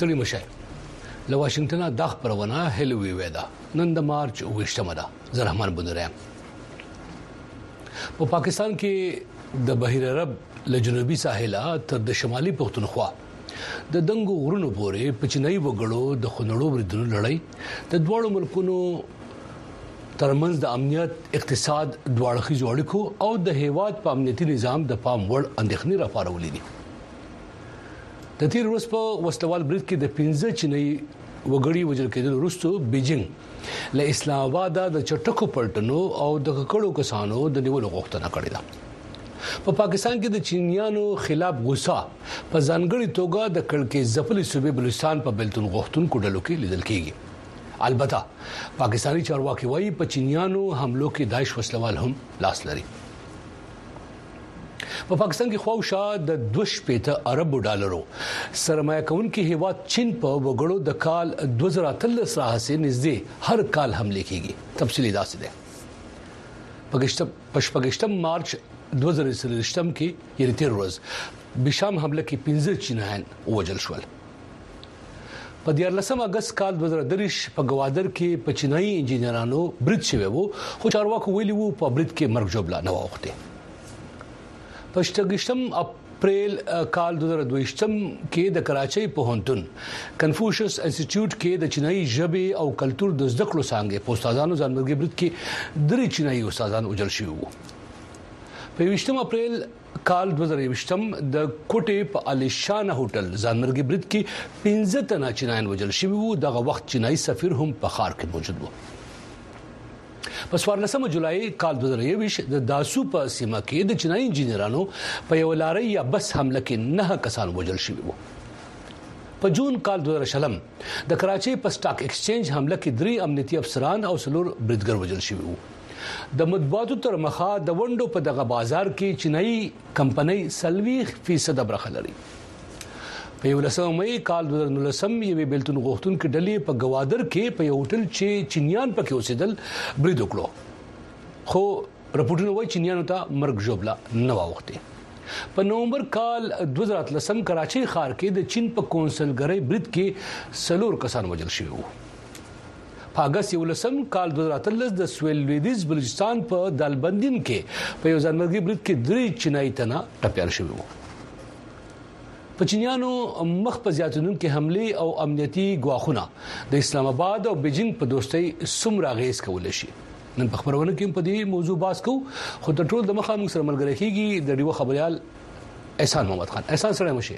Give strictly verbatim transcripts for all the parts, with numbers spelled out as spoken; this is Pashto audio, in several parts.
ستړي مشه له واشنگټن د خبرونه هلوي ودا نن د مارچ وشتمه ده زه رحمان بندرم په پاکستان کې د بحیر عرب له جنوبي ساحل تر د شمالي پښتونخوا د دنګو غرونو پورې په چینایي وګړو د خنړو بریدونو لړۍ د دوړو ملکونو ترمنځ د امنیت اقتصاد دواړه جوړکو او د هیواد په امنیتي نظام د پام وړ اندېښنې راپارولې دي د تیر ورځ په وسلوال برید کې د پنځه چینایي وګړي وژل کېدل وروسته بیجینګ له اسلام آباد د چټکو پلټنو او د ککړو کسانو د نیولو غوښتنه کړې ده په پاکستان کې د چینیانو خلاف غوسه په ځانګړي توګه د کلکې ځپلې صوبې بلوچستان په بلتون غوښتونکو ډلو کې لیدل کېږي البته پاکستاني چارواکي وايي په چینیانو حملو کې داعش وسلوال هم لاس لري په پاکستان کې خواوشا د دوه شپېته اربو ډالرو سرمایه کونکي هیواد چین په وګړو د کال دوه زره اتلس راهسې نږدې هر کال حمله کیږي تفصیلی داسې ده پګشت پښپګشتم مارچ دوه زره سلويشتم کې یعنی تیر ورځ بشام حمله کې پنځه چینایان وژل شول په دیارلسم اگست کال دوه زره دریش په گوادر کې په چینایي انجینرانو برید شوی وو خو چارواکو ویلي وو په برید کې مرګ جوړه نه وخته پښتګشتم اپریل کال دوه زره دوهشتم کې د کراچۍ پوهنتون کنفوشس انسټیټیوټ کې د چینایي ژبې او کلچر د زده کړو څنګه په استادانو ځانګړي برید کې درې چینایي استادان وژل شوي وو په یوشتم اپریل کال دوه زره یوشتم د کوټې په الیشانه هوټل ځانګړي برید کې پنځه تنه چینایان وژل شوي وو دغه وخت چینایي سفیر هم په ښار کې موجود وو په څوارلسمه جولای کال دوه زره یوویشت د داسو په سیمه کې د چینایي انجینرانو په یو لارې یا بس حمله کې نه کسان وژل شوي وو په جون کال دوه زره شلم د کراچۍ په سٹاک ایکسچینج حمله کې درې امنیتي افسران او څلور بریدګر وژل شوي وو د مطبوعاتو تر مخه د ونډو په دغه بازار کې چینایي کمپنۍ سلويخ فیصد برخه لري په یولسمه مې کال دوه زره نولسم یوې بلتون غوښتونکو ډلې په گوادر کې په یو هوټل چې چینیان پکې اوسېدل برید وکړو خو رپورټونه وايي چینیانو ته مرګ جوړه نه واوخته په نومبر کال دوه زره اتلسم کراچۍ ښار کې د چین په کونسلګرۍ برید کې سلور کسان وژل شوي وو په اگست یولسم کال دوه زره اتلس د سویل لویدیز بلوچستان په دالبندین کې په یو ځانګړي برید کې درې چینایي تنه ټپيان شوي وو په چینیانو مخ په زیاتونکو حمله او امنیتي ګواښونه د اسلام آباد او بیجینګ په دوستۍ سمرا غیز کول شي نن په خبرونه کې په دې موضوع باس کو خو د ټول د مخه موږ سره ملګری کیږي د ډیو خبريال احسان محمد خان احسان سره مشه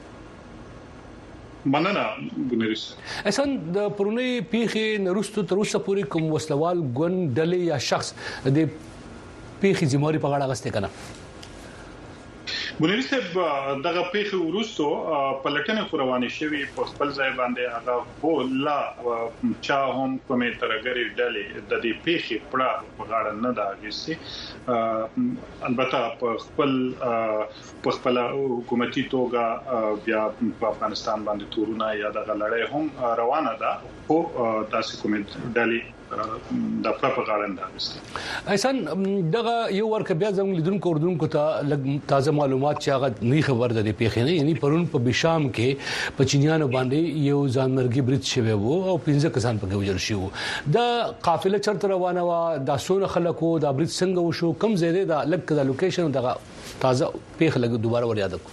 مننه ګنریس احسان د پرونی پیخي نرستو تر اوسه پورې کوم وسلوال ګوند ډلې یا شخص د پیخي ځموري په غاړه غسته کنه ګنریس دغه پیخي ورستو پلټنه روانه شوی په خپل ځای باندې هغه هو لا چا هم کومه ترګری ډلې د دې پیخي پړه په غاړه نه دا غسي البته په خپل په خپل حکومتي توګه بیا په افغانستان باندې تورونه یا د لړۍ هم روانه ده او تاسو کومه ډلې د پروپاګاندا انداز احسان دغه یو ورکه بیا زموږ لیدونکو اوردونکو ته تازه معلومات چې هغه نه خبر ده پیښې نه یعنی پرون په بشام کې په چینیانو باندې یو ځانمرګي برید شوی وو او پنځه کسان پکې وژل شوی وو د قافله چرته روانه و د سونه خلکو د برید څنګه وشو کم زیاده د لک د لوکیشن دغه تازه پیښه لګ دوباره ور یاد کو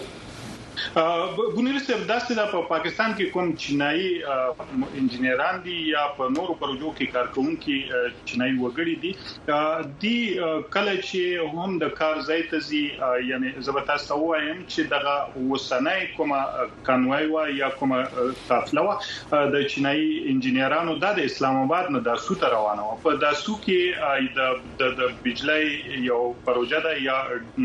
ګونیرس داسې د پاکستان کې کوم چینایي انجینران دي یا په نورو پروژو کې کارکونکي چینایي وګړي دي دی کله چې هم د کار ځای ته زی یعنی زبتا سوایم چې دغه وسنۍ کومه کانوای وا یا کومه قافله وا د چینایي انجینرانو د اسلام آباد نه د سوت روانه په داسو کې د بجلی یو پروژه ده یا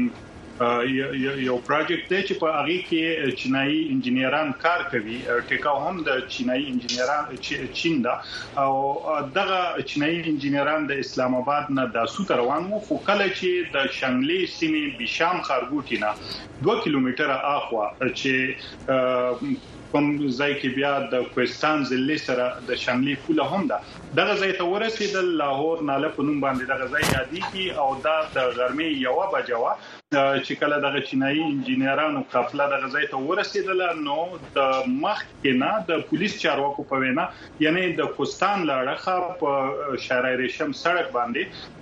یو پروژیکټ دی چې په هغه کې چینایي انجینران کار کوي ټیکاو هم د چینایي انجینران چین دا او دغه چینایي انجینران د اسلام آباد نه د سوت روان وو خو کله چې د شنګلې سیمې بشام خارګوټی نه دوه کیلومتره اخوا چې کوم ځای کې بیا د کوهستان ضلع سره د شانګلي پوله هم ده دغه ځای ته ورسېدل لاهور ناله په نوم باندې دغه ځای یادېږي او دا د غرمې یو بجوا چې کله دغه چینایي انجینرانو قافله دغه ځای ته ورسېدل نو د مخ کې نه د پولیس چارواکو په وینا یعنی د کوهستان لاړه په شارع ریشم سړک باندې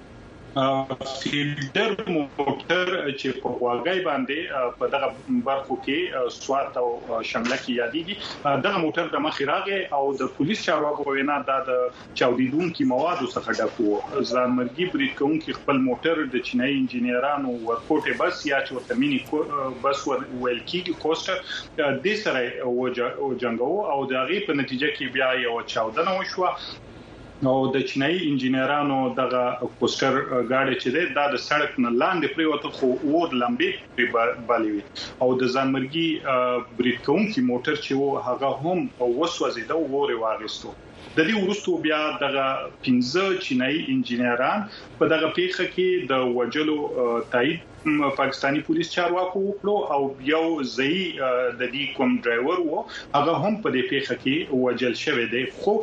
فیلډر موټر چې په واګای باندې په دغه برخو کې سوات او شمله کې یادېږي دغه موټر د مخ راغې او د پولیس چارواکو په وینا د چاودیدونکو موادو څخه ډکو ځانمرګي برید کوونکي خپل موټر د چینایي انجینرانو ورکوټه بس یا چې ورته مینی بس ویل کېږي کوسټر د سره او جنگو او د غي په نتیجه کې بیا یو چاودنه وشوه او د چینایي انجینرانو دغه کوسټر گاډي چې ده د سړک نه لاندې پریوته خو اور لمبي بالوي او د ځانمرګي برید کوونکي موټر چې وو هغه هم وسوځیده او اور واغستو د دې ورستو بیا دغه پنځه چینایي انجینران په دغه پیښه کې د وجلو تایید پاکستانی پولیس چارواکو وکړو او یو ځای د دې کوم ډرایور وو هغه هم په دې پیښه کې وجل شوی دی خو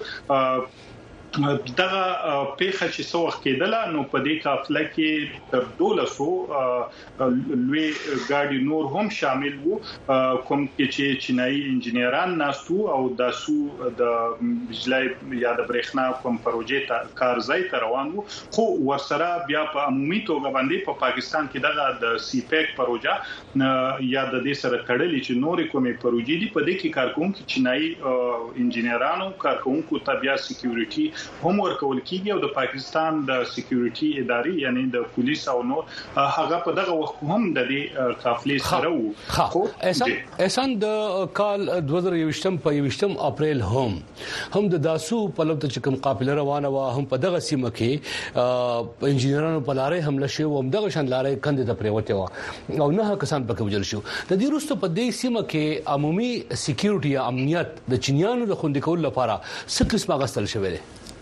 دغه پیښه چې څو وخت کېدله نو په دې قافله کې تر دولسو لوی ګاډي نور هم شامل وو کوم چې چینایي انجینران ناستو او داسو د بجلی یا د برېښنا کوم پروژې ته کارځای ته روان وو خو ورسره بیا په عمومي توګه باندې په پاکستان کې دغه د سی پیک پروژه یا د دې سره تړلې چې نورې کومې پروژې دي په دې کې کارکونکو چینایي انجینرانو کارکونکو ته بیا سکیورټي هم ورکول کیږي او د پاکستان د سکیورټي ادارې یعنی د پولیس او نور هغه په دغه وخت هم د دې قافلې سره وو خو احسان احسان د کال دوه زره یوویشتم په یوویشتم اپریل هم هم د داسو په لور ته کوم قافله روانه و هم په دغه سیمه کې انجینرانو په لارې حمله شو هم دغه شان لارې کندې ته پریوته و او نه کسان پکې وجل شو د دې وروسته په دې سیمه کې عمومي سکیورټي یا امنیت د چینیانو د خوندې کول لپاره څه قسمه غستل شوی دی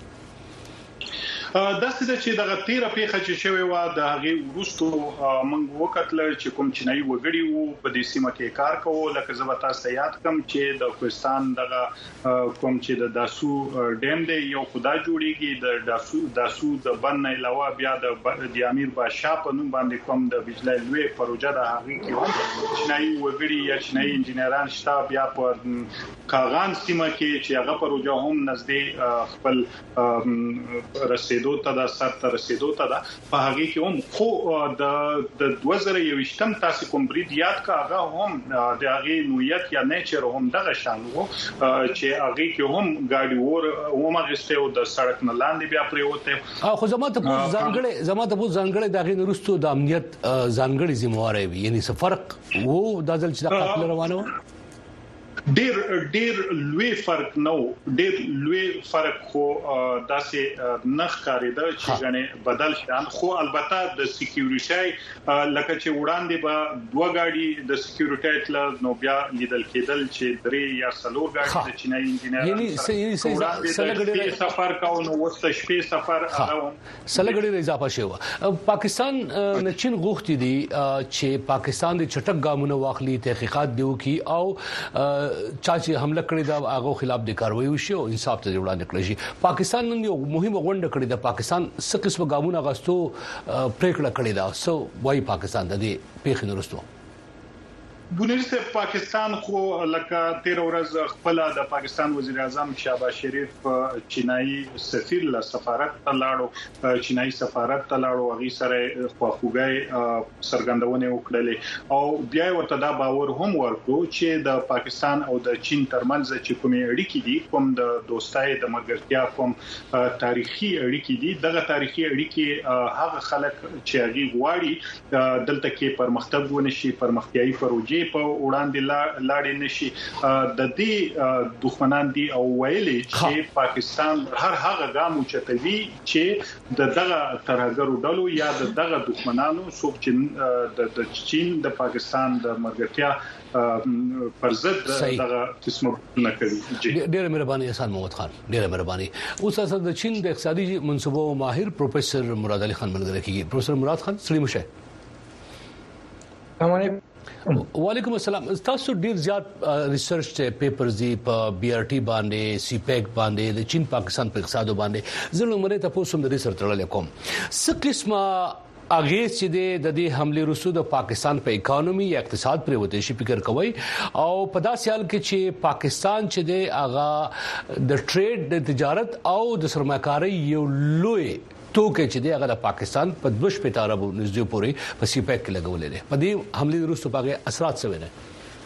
دا څه چې دغه تیره پیښه چې شوی و د هغه ورستو موږ وکړل چې کوم چینایي وګړي وو په دې سیمه کې کار کوو لکه زه به تاسو ته یاد کوم چې د کوهستان دغه کوم چې د داسو ډیم دی یو خدای جوړیږي د داسو داسو د بن علاوه بیا د د امیر بادشاہ په نوم باندې کوم د بجلی لوی پروژه د هغه کې چینایي وګړي یا چینایي انجینران شته بیا په کاغان سیمه کې چې هغه پروژه هم نږدې خپل رسید ته د سر تر رسیدو ته دا په هغه کې هم خو د د دوه زره یوویشتم تاسو کوم برید یاد کا هغه هم د هغه نوعیت یا نیچر هم دغه شان وو چې هغه کې هم ګاډي ور او ماغسته او د سړک نه لاندې بیا پریوته خو زموږ ته ځانګړي زموږ ته ځانګړي دغه نورستو د امنیت ځانګړي ذمہوار وي یعنی څه فرق وو د ځل چې د قافله روانه و ډیر ډیر لوی فرق نو ډیر لوی فرق خو داسې نخ کاریده چې غنه بدل شان خو البته د سکیورټي لکه چې وړاندې به دوه گاډي د سکیورټي تل نو بیا لیدل کېدل چې درې یا څلور گاډي د چینایي انجینرانو یعنی سلګړي سفر کاو نو وسته شپې سفر هغه سلګړي اضافه شو پاکستان نه چین غوښتي دي چې پاکستان د چټک ګامونه واخلي تحقیقات دیو کی او چا چې حمله کړې دا هغه خلاف د کاروایی وشي او انصاف ته وړاندې کړی شي پاکستان نن یو مهمه غونډه کړې ده پاکستان څه قسمه ګامونه غاستو پریکړه کړې ده سو وايي پاکستان د دې پیښې نورستو بونیرسه پاکستان خو لکه تیر ورځ خپل د پاکستان وزیر اعظم شهباز شریف چینایي سفیر له سفارت ته لاړو چینایي سفارت ته لاړو هغه سره خواخوږي سرګندونه وکړلې او بیا ورته دا باور هم ورکړو چې د پاکستان او د چین ترمنځ چې کومې اړیکې دي کوم د دوستۍ د ملګرتیا کوم تاریخي اړیکې دي دغه تاریخي اړیکې هغه خلک چې هغه غواړي دلته کې پرمختګ ونشي پرمختیايي پروژې په وړاندې لاړې نشي د دې دښمنان دي او ویلي چې پاکستان هر هغه ګام چتوي چې د دغه ترهګرو ډلو یا د دغه دښمنانو څوک چې د چین د پاکستان د مرګتیا پر ضد دغه قسمه نه کوي ډېر مهرباني احسان محمد خان ډېر مهرباني اوس اساس د چین د اقتصادي منصوبو ماهر پروفیسور مراد علي خان ملګری کیږي پروفیسور مراد خان سلام شه وعلیکم السلام. تاسو ډیر زیات ریسرچ ته پیپرز دی په بي ار ټي باندې سی پیک باندې د چین پاکستان په اقتصاد باندې زه لمره تاسو هم د ریسرچ تړل کوم. څه قسمه اغه چې د دې حمله روسو د پاکستان په اکانومي یا اقتصاد پر وته شي فکر کوي او په داسې حال کې چې پاکستان چې د اغه د ټریډ د تجارت او د سرمایه‌کاري یو لوی توګه چې د هغه د پاکستان په دوش په تاربو نږدې پورې په سی پیک کې لګولې ده. په دې حمله روسو په اثرات څه ویني؟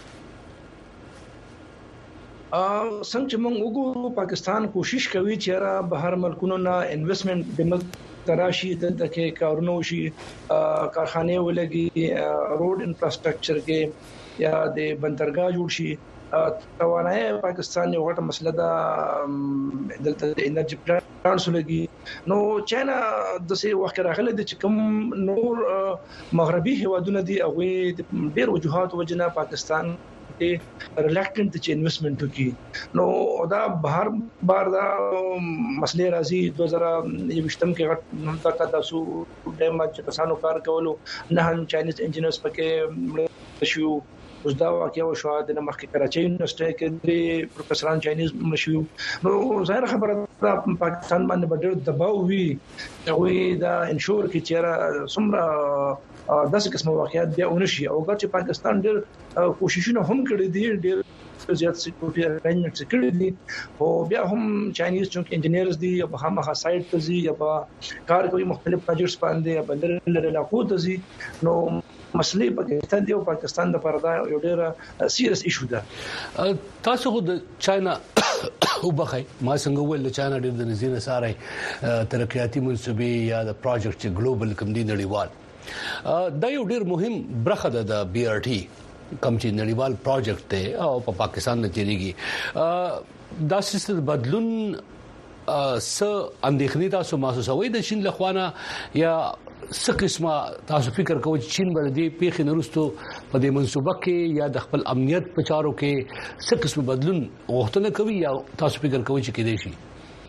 ا څنګه موږ وګورو پاکستان کوشش کوي چې را بهر ملکونو نه انویسټمنټ د ملک تراشي دلته کې کارونه وشي کارخانه ولګي روډ انفراستراکچر کې یا د بندرګاه جوړ شي. توانای پاکستان یو غټه مسله ده دلته د انرژي پلانټس لګي نو چاینا د څه وخت راغله د کوم نور مغربي هیوادونو دي او ډېر وجوهات وجنه پاکستان کې ریلیکټنت چې انویسټمنټ وکړي نو دا بهر بار دا مسله راځي دوه هزار یوشتم کې غټ تک تاسو د ما چې کسانو کار کولو نه هم چاینیز انجینرز پکې شو اوس دا واقعي او شو د مخکې کراچۍ یونیورسيټي کې د پروفیسوران چاینیز مشو نو ظاهر خبره پاکستان باندې ډېر دباو وی او دا انشور کې چیرې سمره داسې قسم واقعیت بیا ونشي او ګر چې پاکستان ډېر کوششونه هم کړې دي ډېر زیات سکیورټي ارینجمنټس کړې دي او بیا هم چاینیز چې انجینرز دي یا په هغه سایت ته زی یا په کار کوي مختلف پروجیکټس باندې یا بندر علاقو ته زی نو مسلې پاکستان دی او پاکستان د پردا یو ډېر سیریس ایشو ده. تاسو خو د چاینا وبخای ما څنګه ول چاینا ډېر د نزینه ساره ترقیاتي منسوبې یا د پروجیکټ چې ګلوبل کم دي نړیوال دا یو ډېر مهم برخه ده د بي ار ټي کم چې نړیوال پروجیکټ ته او په پاکستان نه چیرېږي دا سیستم بدلون س اندېښنې تاسو محسوسوي د چین لخوانه یا څه قسمه تاسو فکر کوئ چې چین باندې پیښې نورستو په دې منسوبه کې یا د خپل امنیت په چارو کې څه قسم بدلون غوښتنه کوي یا تاسو فکر کوئ چې کېدای شي؟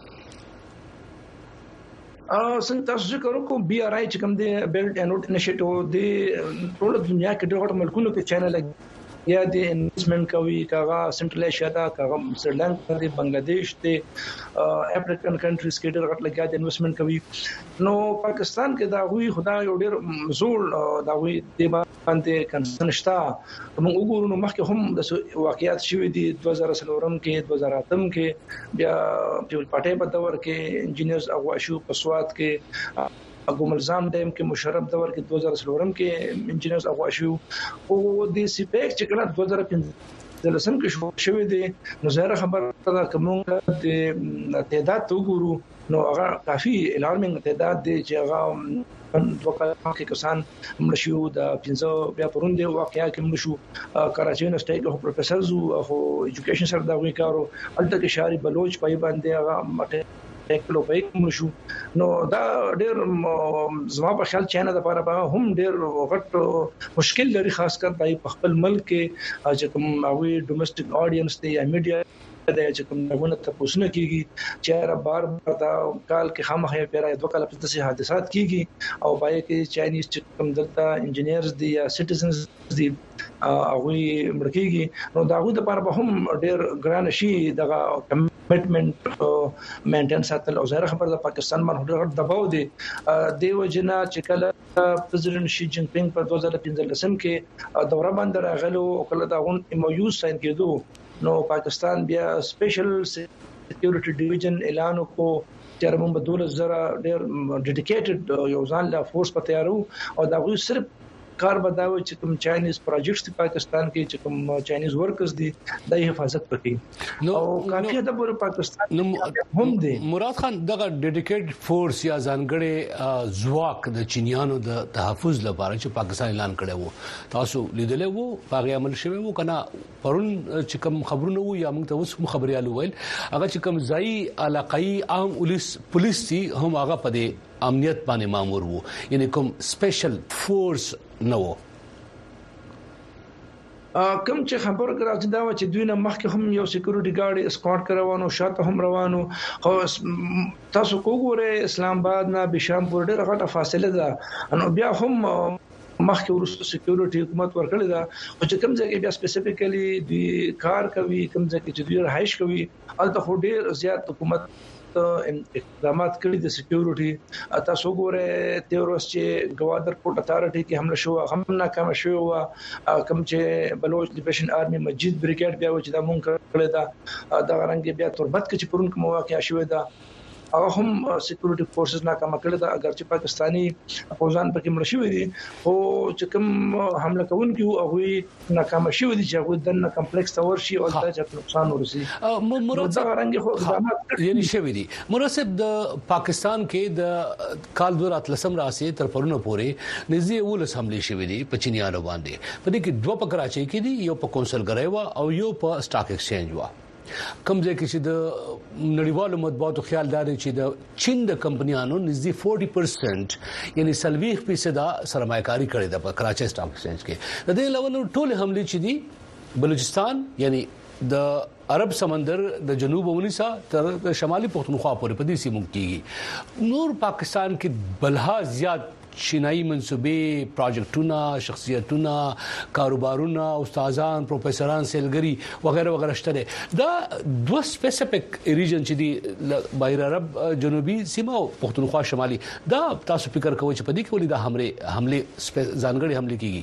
ا څنګه تاسو ذکر وکړو بي ار آی چې کوم دی بیلټ اینډ روډ انیشیټیو دی ټول دنیا کې ډېر ملکونو کې چینل یا د انویسټمنټ کوي کاغه سنټرل ایشیا دا کاغه سریلانکا دی بنگلاديش دی افریقن کنټریز کې ډېر غټ لګیا د انویسټمنټ کوي نو پاکستان کې دا وی خدای یو ډېر زوړ دا وی د باندې کنسنشتا موږ وګورو نو مخکې هم د واقعیت شوې دي دوه هزار څلورم کې دوه هزار اتم کې بیا پیول پټه په دور کې انجینرز او شو په سواد کې ابو ملزام دیم کې مشرف دور کې دوه هزار څلورم کې انجینرز او شو او د سی پیک چې کله دوه هزار پنځه د لسم کې شوې دي نو زه خبره ده کوم د تعداد وګورو نو هغه کافي الارمینګ تعداد دی چې هغه دوه کې کسان مشهو د پنځه بیا پروندې واقعیا کې مشهو کراچۍ یونیورسيټي کې پروفیسور زو او ایجوکیشن سره دا وی کارو الته کې شاري بلوچ پای باندې هغه مټه ټیکلو پېک مشو نو دا ډېر زما په خیال چینه د لپاره هم ډېر غټ مشکل لري خاص کر په خپل ملک کې چې کوم اوی ډومېسټک اډینس دی یا میډیا د چې کوم نمونه تاسو نه کیږي چې را بار بار دا کال کې خامخې پیرا دوه کال په داسې حادثات کیږي او پای کې چاینیز چې کوم دلته انجینرز دي یا سټیزنز دي او مرکیږي نو دا غو د لپاره هم ډېر ګران شي دغه کمټمنټ مینټین ساتل او زهره خبر د پاکستان باندې ډېر دباو دي دیو جنا چې کله پرزیدنت شي جین پینګ په دوه هزار پنځلسم کې دوره باندې راغلو او کله دا غون ایم او یو ساين کېدو نو پاکستان بیا سپیشل سکیورټي ډیویژن اعلان وکړو چې موږ په دوه زره ډېر ډیډیکیټډ یو ځان لا فورس په تیارو او دا غوي صرف کار بداوي چې کوم چاینیز پروجیکټس په پاکستان کې چې کوم چاینیز ورکرز دي د حفاظت پکې او کافي د پور پاکستان هم دي. مراد خان دغه ډیډیکیټډ فورس یا ځانګړي ځواک د چینیانو د تحفظ لپاره چې پاکستان اعلان کړی وو تاسو لیدلې وو هغه عمل شوی وو کنه پرون چې کوم خبرونه وو یا موږ ته اوس خبريالو ویل هغه چې کوم ځای علاقائی عام پولیس پولیس دي هم هغه په دې امنیت باندې مامور وو یعنی کوم سپیشل فورس نو کوم چې خبر راځي دا چې دوی نه مخکې هم یو سکیورټي ګارد اسکورټ کروانو شاته هم روانو خو تاسو وګورئ اسلام آباد نه بشامپور ډېر غټه فاصله ده نو بیا هم مخکې ورسته سکیورټي حکومت ورکړی دا او چې کوم ځای کې بیا سپیسیفیکلی د کار کوي کوم ځای کې چې دوی رهایش کوي البته خو ډیر زیات حکومت اقدامات کړی د سکیورټي تاسو ګوره تیورس چې گوادر پورت اتھارټي کې حمله شو هم ناکام شو کوم چې بلوچ لیبریشن آرمي مسجد بریګیډ بیا و چې دا مونږ کړی دا د رنګ بیا تربت کې چې پرون کوم واقعیا شوې ده او هم سکیورټي فورسز ناکام کړل دا اگر چې پاکستانی افغان پکې مړ شوی دي او چې کوم حمله کوونکي او هغه ناکام شوی دي چې هغه د کمپلیکس تور شي او د نقصان ورسي مراد څنګه خو اقدامات یعنی شوی دي مراد د پاکستان کې د کال دوه هزار اتلسم راسي تر پرونه پورې نږدې ولس حمله شوی دي په چینیانو باندې په دې کې دوه په کراچۍ کې دي یو په کونسل غریوا او یو په سٹاک ایکسچینج وا کوم ځکه چې د نړیوالو مطبوعاتو خیال دار چې د چین د کمپنیانو نږدې چالیس پرسنټ یعنی سلويخ فیصد سرمایه‌کاري کړې ده په کراچۍ سٹاک ایکسچینج کې د دې علاوه ټول حمله چې دي بلوچستان یعنی د عرب سمندر د جنوب ونیسا تر شمالي پښتونخوا پورې په دې سیمه کې نور پاکستان کې بلها زیات چینایي منسوبې پروجیکټونه شخصیتونه کاروبارونه استادان پروفیسوران سیلګری وغیرہ وغیرہ شته دا دوه سپیسیفیک ریجن چې دی بحر عرب جنوبي سیمه او پښتونخوا شمالي دا تاسو فکر کوئ چې په دې کې ولې دا حمله حمله ځانګړي حمله کیږي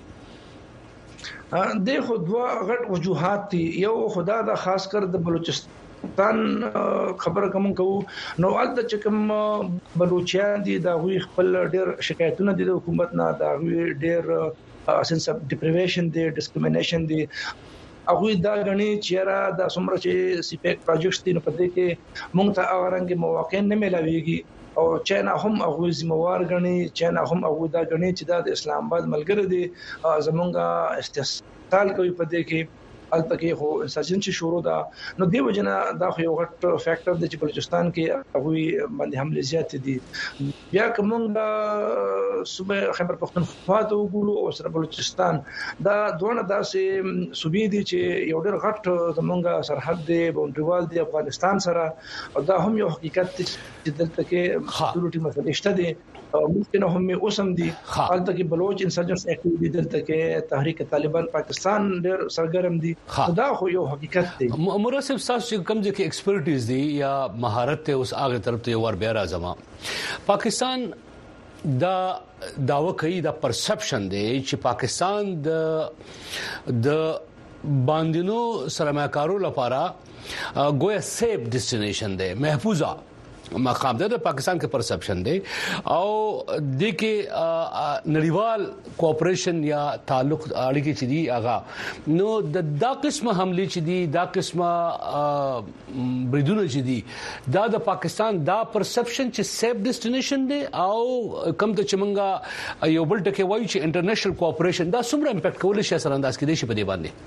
د خو دوه غټ وجوهات دي یو خدا دا خاص کر د بلوچستان تن خبره کوم کو نو البته چې کوم بلوچستان دي دا غوي خپل ډېر شکایتونه دي د حکومت نه دا غوي ډېر سنس اف ډیپریویشن دي ډسکریمینیشن دي هغه دا غني چیرې د څومره چې سیپیک پروجیکټ دي په دې کې مونږ ته اورنګ مواقع نه ملاويږي او چین هم هغه زموار غني چین هم هغه دا غني چې د اسلام آباد ملګری دي زمونږه استحصال کوي په دې کې البته کې خو سرجن چې شروع ده نو دی وجنه دا خو یو غټ فیکٹر دی چې بلوچستان کې هغه باندې حمله زیات دي بیا کومه صوبه خیبر پختونخوا ته وګورو او سره بلوچستان دا دوه داسې صوبې دي چې یو ډېر غټ زمونږه سرحد دی بونډوال دی افغانستان سره او دا هم یو حقیقت چې دلته کې سکیورټي مسلې شته دي ممکن هم اوسم دي حالت کې بلوچ انسرجنس اکټیویټي دلته کې تحریک طالبان پاکستان ډېر سرګرم دي دا خو یو حقیقت دی مراسم تاسو کوم ځکه ایکسپرټیز دي یا مهارت ته اوس هغه طرف ته ور بیا راځم پاکستان دا داوا کوي دا پرسپشن دی چې پاکستان د د باندینو سرمایه‌کارو لپاره ګویا سیف ډیسټینیشن دی محفوظه مقام ده د پاکستان کې پرسپشن دی او د کې نړیوال کوآپریشن یا تعلق اړیکې چې دی هغه نو د دا قسمه حمله چې دی دا قسمه بریدونه چې دی دا د پاکستان دا پرسپشن چې سیف ډیسټینیشن دی او کم ته چې مونږه یو بل ټکی وایي چې انټرنیشنل کوآپریشن دا څومره امپیکټ کول شي اثر انداز کېدی شي په دې باندې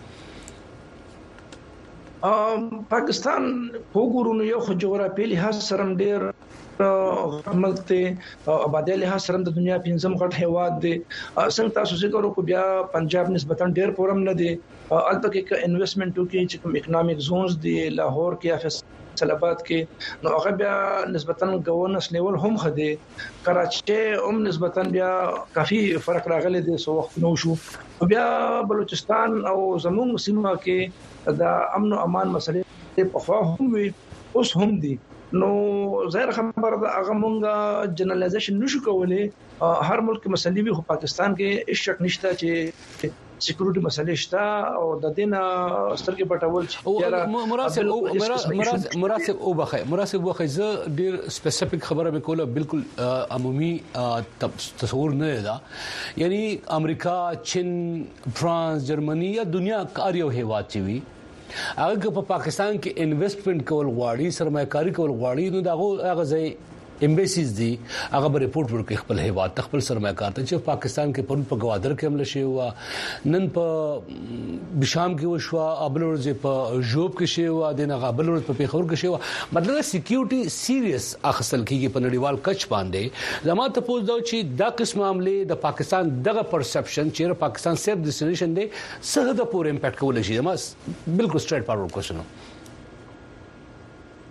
پاکستان وګورو یو خو جغرافیایي لحاظ سره ډېر ملک ته آبادی لحاظ سره د دنیا پنځم غټ هیواد دی څنګه تاسو ذکر وکړو بیا پنجاب نسبتا ډېر پورم نه دی البته کې انویسټمنټ وکړي چې کوم اکونومیک زونز دی لاهور کې فیصل آباد کې نو هغه بیا نسبتا گورننس لیول هم خدي کراچي هم نسبتا بیا کافي فرق راغلی دی سو وخت نو شو بیا بلوچستان او زموږ سیمه کې دا امن او امان مسلې په خوا هم وي اوس هم دي نو ظاهر خبر دا هغه مونږه جنرالایزیشن نشو کولای هر ملک مسلې وي خو پاکستان کې هیڅ شک نشته چې سکیورټي مسلې شته او د دین سترګې پټول چې مراسم مراسم او بخې مراسم وخې زه ډیر سپیسیفیک خبره به کوله بالکل عمومي تصور نه ده یعنی امریکا چین فرانس جرمني یا دنیا کاریو هیواد چې وي هغه په پاکستان کې انویسټمنټ کول غواړي سرمایه‌کاري کول غواړي نو دا هغه ځای امبیسیز دي هغه به ریپورت ورکړي خپل هیواد خپل سرمایه‌کار ته چې پاکستان کې پرون په گوادر کې حمله شوی و نن په بشام کې وشو ابلورز په جوب کې شوی و د نه غابلورز په پیښور کې شوی مطلب سکیورټي سیریس اخصل کېږي په نړیوال کچ باندې زموږ ته پوښتنه دا چې دا قسم عمله د پاکستان دغه پرسپشن چې پاکستان سیف ډیسټینیشن دی څه د پور امپیکټ کول شي ما بالکل سټریټ فارورډ کوېسچن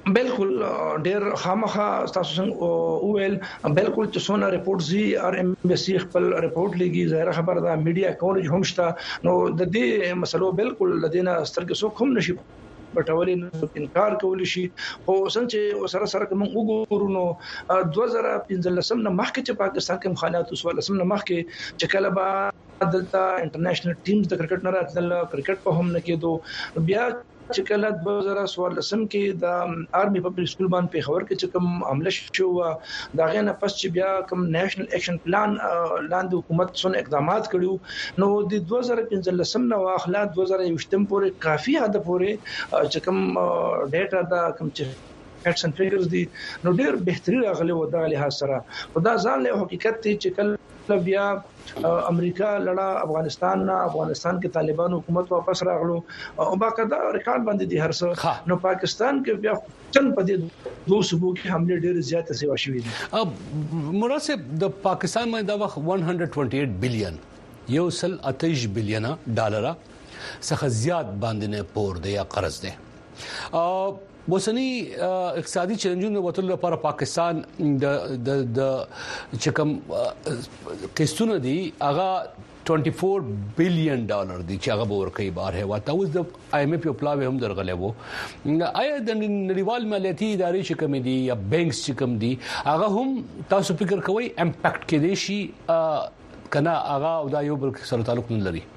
بالکل ډیر خامخا تاسو څنګه وویل بالکل چې څونه ریپورت زی ار ام بي سي خپل ریپورت لګي ظاهر خبر ده میډیا کورج هم شته نو د دې مسلو بالکل لدينا سترګې سو کوم نشي پټولې انکار کولی شي خو څنګه سره سره کوم وګورو نو دوه زره پنځلسم نه مخکې چې پاکستان کې مخالفت وسولسم نه مخکې چې کله با دلته انټرنیشنل ټیمز د کرکټ نه راتل کرکټ په هم نه کېدو بیا چې کله دوه زره څوارلسم کې د آرمي پبلک سکول باندې په خبر کې چې کوم عمله شو دا غنه پس چې بیا کوم نېشنل اکشن پلان لاندې حکومت څونه اقدامات کړیو نو د دوه زره پنځلسم نو اخلا دوه زره یوشتم پورې کافي حد پورې چې کوم ډیټا دا کوم چې فیکټس اند فیګرز دي نو ډېر بهتري راغلي و دا له سره خدا ځان له حقیقت ته چې کله بیا امریکا لړا افغانستان نه افغانستان کې طالبان حکومت واپس راغلو او باقاعده ریکارډ باندې دي هرڅه نو پاکستان کې بیا څنګه په دې دوه صوبو کې حمله ډېر زیاته سیوا شوې دي مراسب د پاکستان باندې د وخت one hundred twenty-eight بلین یو سل اتیش بلین ډالر څخه زیات باندې نه پور دی یا قرض دی او وسنی اقتصادي چیلنجونو وتل لپاره پاکستان د د د چکم قسطونه دي هغه چوبیس بلین ډالر دي چې هغه ورکوي بهر هیواد ته اوس د آی ایم ایف په پلاوی هم درغلې وو آیا د نړیوال مالیاتي ادارې چې کوم دي یا بانکس چې کوم دي هغه هم تاسو فکر کوئ امپیکټ کې دي شي کنه هغه او دا یو بل سره تعلق نه لري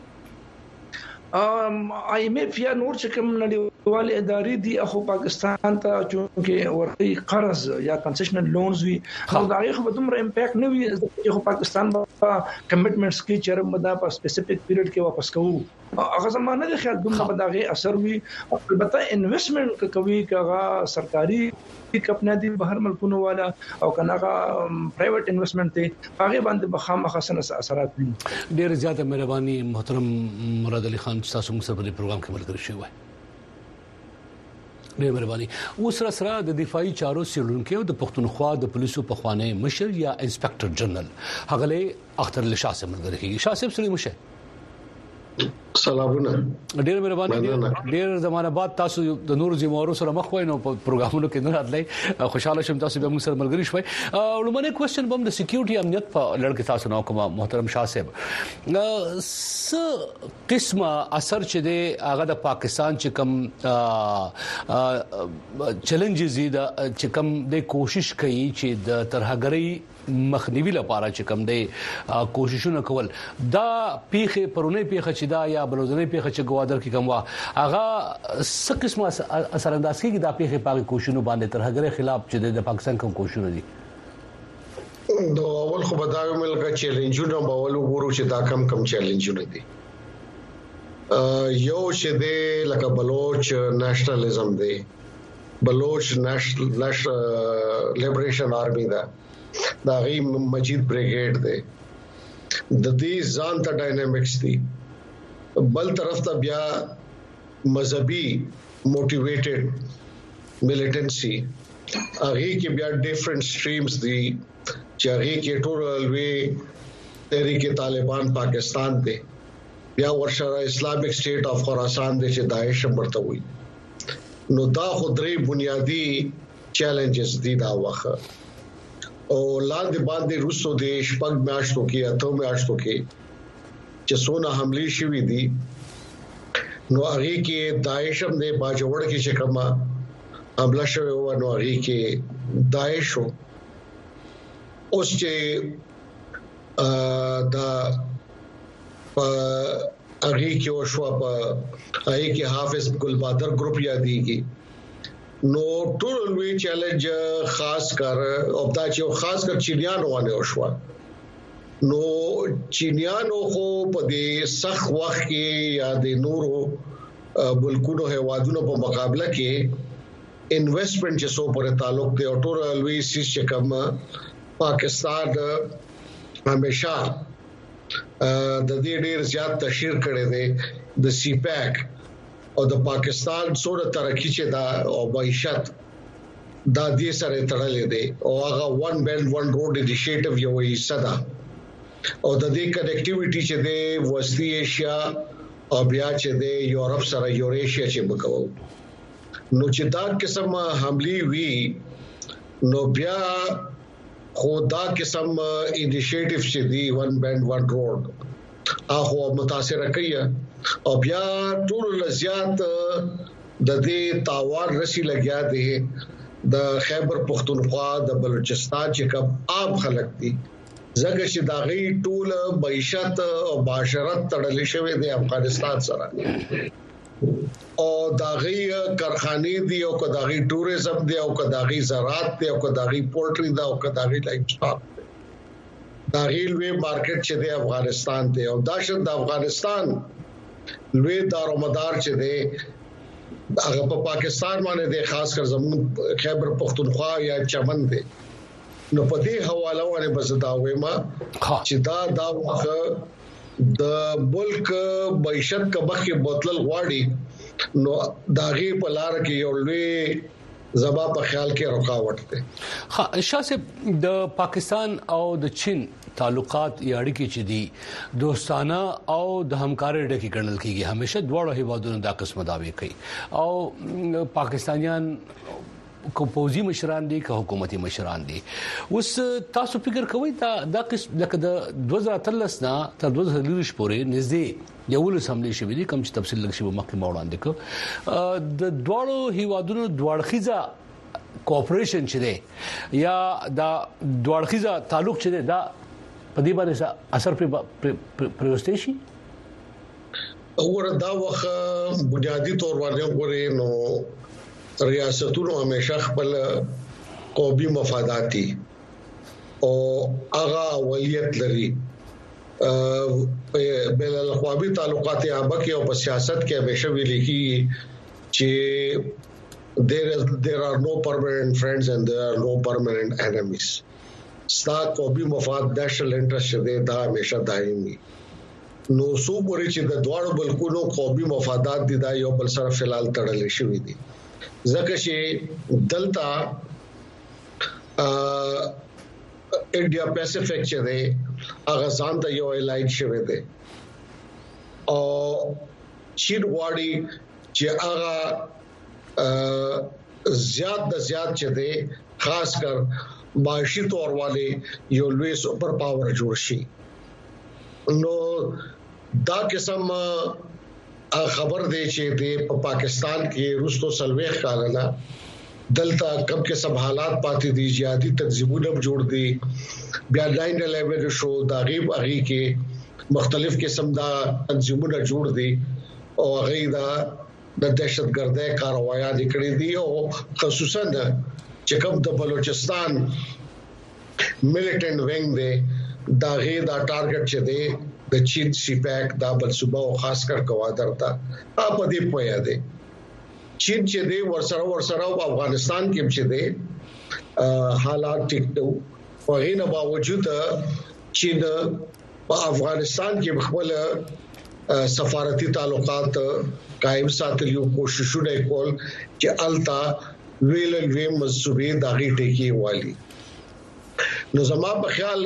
ام آی ایم ایف یا نور چې کوم نړیوال ادارې دي اخو پاکستان ته چې ورقي قرض یا کنسیشنل لونز وي خو دا یو په دومره امپیکټ نه وي چې پاکستان په کمټمنټس کې چرم مدا په سپیسیفیک پیریډ کې واپس کوو هغه زمانه د خیال دومره په دغه اثر وي البته انویسټمنټ کوي کغه سرکاري کپنا دي بهر ملکونو والا او کناغه پرایویټ انویسټمنټ ته هغه باندې بخامه خاصه اثرات دي ډیر زیاته مهرباني محترم مراد علي خان تاسو موږ سره په پروګرام کې ملګری شوی ډیر مهرباني اوس سره سره د دفاعي چارو سیلونکو د پښتونخوا د پولیسو په خوانه مشر یا انسپکټر جنرال هغه له اختر الشاه سره ملګری کیږي شاه صاحب سره مشه سلامونه ډیر مهرباني ډیر زمانه بعد تاسو د نور زموارو سره مخ وای نو په پروګرامونو کې نه راتلای خوشاله شم تاسو به موږ سره ملګری شوي او لمنه کوېسچن بم د سکیورټي امنیت په لړ کې تاسو نو کوم محترم شاه صاحب س قسمه اثر چې دی هغه د پاکستان چې کوم چیلنجز دي چې کوم د کوشش کوي چې د ترهګری مخنیوي لپاره چې کوم دی کوششونه کول دا پیخه پرونه پیخه چې دا یا بلوزنه پیخه چې گوادر کې کوم وا هغه څه قسمه اثر انداز کوي دا پیخه پاک کوششونه باندې ترهګری خلاف چې د پاکستان کوم کوششونه دي نو اول خو بداوی ملګری چیلنجونه به اول وګورو چې دا کم کم چیلنجونه دي یو چې دی لکه بلوچ نېشنلزم دی بلوچ نېشنل لیبریشن آرمي دا دا غي مجید بریګیډ دی د دې ځان ته ډاینامکس دي بل طرف ته بیا مذهبي موټیویټډ ملیټنسي هغه کې بیا ډیفرنٹ سټریمز دي چې هغه کې ټول وی تحریک طالبان پاکستان دی بیا ورشره اسلامیک سټیټ اف خراسان دی چې داعش مرته وي نو دا خودري بنیادی چیلنجز دي دا وخت او لاندې باندې روسو د شپږ میاشتو کې اته میاشتو کې چې سونه حمله شوې دي نو هغه کې داعش هم د باجوړ کې چې کومه حمله شوې و نو هغه کې داعش اوس چې دا په هغه کې او شو په هغه کې حافظ ګل بادر ګروپ یادېږي نو ټول لوی چیلنج خاص کر او دا چې خاص کر چینیانو باندې وشو نو چینیانو خو په دې سخت وخت کې یا د نورو ملکونو هوادونو په مقابله کې انویسټمنټ چې سو پورې تعلق دی او ټول لوی سیس چې کوم پاکستان همیشه د دې ډیر زیات تشهیر کړي دي د سی پیک او د پاکستان سره ترقی چې دا او معیشت دا دې سره تړلې دي او هغه ون بیلټ ون روډ انیشیټیو یو حصہ ده او د دې کنیکټیویټي چې د وسطی ایشیا او بیا چې د یورپ سره یوریشیا چې بکوو نو چې دا قسم حملي وی نو بیا خدا قسم انیشیټیو چې دی ون بینډ ون روډ هغه متاثر کوي او بیا ټول لزیات د دې تاوان رسی لګیا دی د خیبر پختونخوا د بلوچستان چې کوم عام خلک دي زګه چې دا غي ټول معیشت او معاشرت تړلې شوی دی افغانستان سره او دا غي کارخانه دي او دا غي ټوریزم دي او دا غي زراعت دي او دا غي پولټری دا او دا غي لایف سټایل دا غي لوی مارکیټ چې دی افغانستان دی او دا شند د افغانستان لوی دارومدار چې دی هغه په پاکستان باندې د خاص کر زمون خیبر پختونخوا یا چمن دی نو په دې حواله باندې بس دا وایم چې دا دا وخت د ملک معیشت کبخه بوتل غواړي نو داغي په لار کې یو لوی زبا په خیال کې رکاوټ ده. ها شاسه د پاکستان او د چین تعلقات یا اړیکې چې دي دوستانه او د همکارۍ ډکه ګڼل کیږي همیشه دواړو هیوادونو دا قسمه داوی کوي او پاکستانیان کو پوزي مشران دي که حکومتي مشران دي اوس تاسو فکر کوئ دا د قسم لکه د دوه هزار اتلس نه تر دوه هزار لس پورې نږدې یو ول سملي شوې دي کوم چې تفصیل لږ شی مخکې موړاندې کو د دواړو هیوادونو دواړخیزه کوآپریشن چې دی یا دا دواړخیزه تعلق چې دی دا په دې باندې اثر پر پروستې شي اور دا وخت بنیادی تور باندې وګورئ نو ریاستونو همیشه خپل قومي مفاداتي او هغه اولویت لري بین الاقوامي تعلقات عامه کې او په سیاست کې همیشه ویل کیږي چې there is there are no permanent friends and there are no permanent enemies ستا قومي مفاد نېشنل انټرست دې دا همیشه دایمي نو څو پورې چې د دوړو بلکونو قومي مفادات دي دا یو بل سره فلال تړلې شوې دي ځکه چې دلته انډیا پیسفیک چې دی هغه ځان ته یو الاین شوی دی او چین غواړي چې هغه زیات د زیات چې دی خاص کر معاشي تور والے یو لوی سپر پاور جوړ شي نو دا قسم خبر دی چې د پاکستان کې روسو سلويخ کالنا دلته کم کې سب حالات پاتې دي جهادي تنظیمونه جوړ دي بیا ناین الیون شو دا غیب اغي کې مختلف قسم دا تنظیمونه جوړ دي او هغه دا د دهشتګردۍ کاروایي نکړې دي او خصوصا چې کوم د بلوچستان ملیټنټ وینګ دی دا غي دا ټارګټ چې دی د چین سی پیک دا بل صوبه او خاص کر کوادر تا په دې پوهه دی چین چې دی ورسره ورسره په افغانستان کې چې دی حالات ټیک دي او غینه باوجود چین په افغانستان کې خپل سفارتي تعلقات قائم ساتلو کوششونه کول چې التا ویل ویل منسوبې داغي ټکی والی نو زما په خیال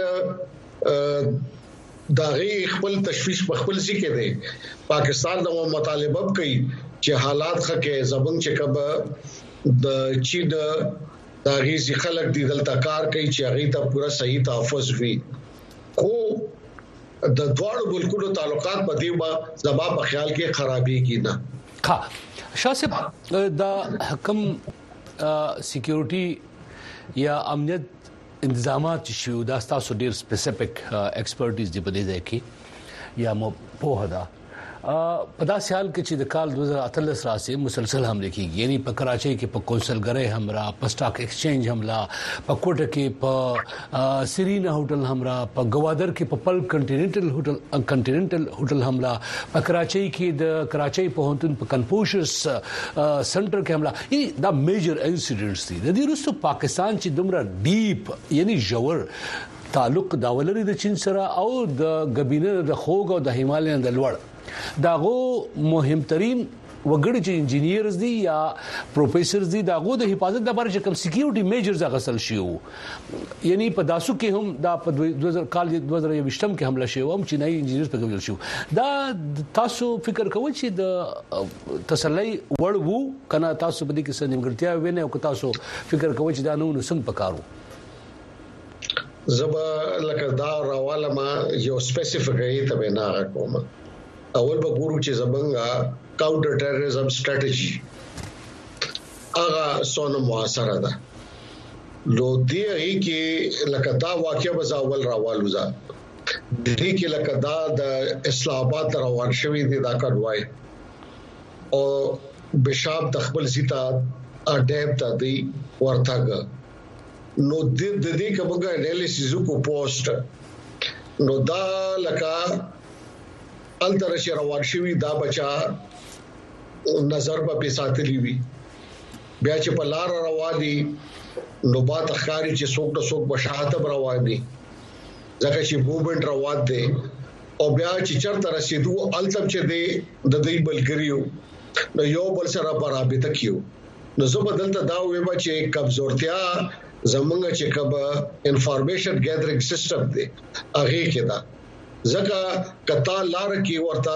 داغي خپل تشویش په خپل ځای کې دی پاکستان د مطالبه کوي چې حالات خکې زبون چې کب د چین داغي ځي خلک دي دلته کار کوي چې هغه ته پورا صحیح تحفظ وي خو د دوړو بلکونو تعلقات په دې با زما په خیال کې خرابې کی نه ها شاسب د حکم سکیورټي یا امنیت انتظامات شو دا تاسو ډیر سپیسیفیک ایکسپرټیز دی په دې ځای کې یا مو په هدا په داسې حال کې چې د کال دوه هزار اتلس راسي مسلسل حمله کیږي یعنی په کراچۍ کې په کونسلګرۍ حمله په سٹاک ایکسچینج حمله په کوټه کې په سرینا هوټل حمله په گوادر کې په پل کنټیننټل هوټل کنټیننټل هوټل حمله په کراچۍ کې د کراچۍ په هونتون په کنفوشس سنټر کې حمله یعنی دا میجر انسیډنټس دي د دې وروسته پاکستان چې دومره ډیپ یعنی جوړ تعلق داولري د چین سره او د غبینه د خوګ او د هیمالین د لوړ داغو مهمترین وګړي چې انجینیرز دي یا پروفیسورز دي دا غو د حفاظت لپاره چې کوم سکیورټي میجرز غسل شي یعنی په داسو کې هم دا په دوه هزار کال دوه هزار یوشتم کې حمله شوی هم چینایي انجینیر په کوي شو دا تاسو فکر کوئ چې د تسلی وړ وو کنه تاسو په دې کې څه نیمګړتیا وینئ او تاسو فکر کوئ چې دا نو څنګه پکارو زبا لکه دا راواله ما یو سپیسیفیکلی ته نه کوم اول به ګورو چې زبنګا کاونټر ټیرریزم سټریټجی هغه څونه موثره ده نو دی کې لکه دا واقعیا به اول راوالو ځا دې کې لکه دا د اسلام آباد روان شوی دی دا کډوای او بشاب د خپل زیتا اډیپټ دی ورتاګ نو د دې کومه انالیسیس کو پوسټ نو دا لکه التر شي روان شوی دا بچا نظر په ساتلی وی بیا چې په لار رواني نو با تخاري چې څوک د څوک بشاعت روان دي ځکه چې موومنت روان دي او بیا چې چرته رسیدو التم چې دی د دې بلګریو نو یو بل سره په رابطه کیو نو زه بدلته دا وېما چې کمزورتیا زمونږ چې کب انفارمیشن ګیدرینګ سیستم دی هغه کې دا ځکه کتا لار کې ورته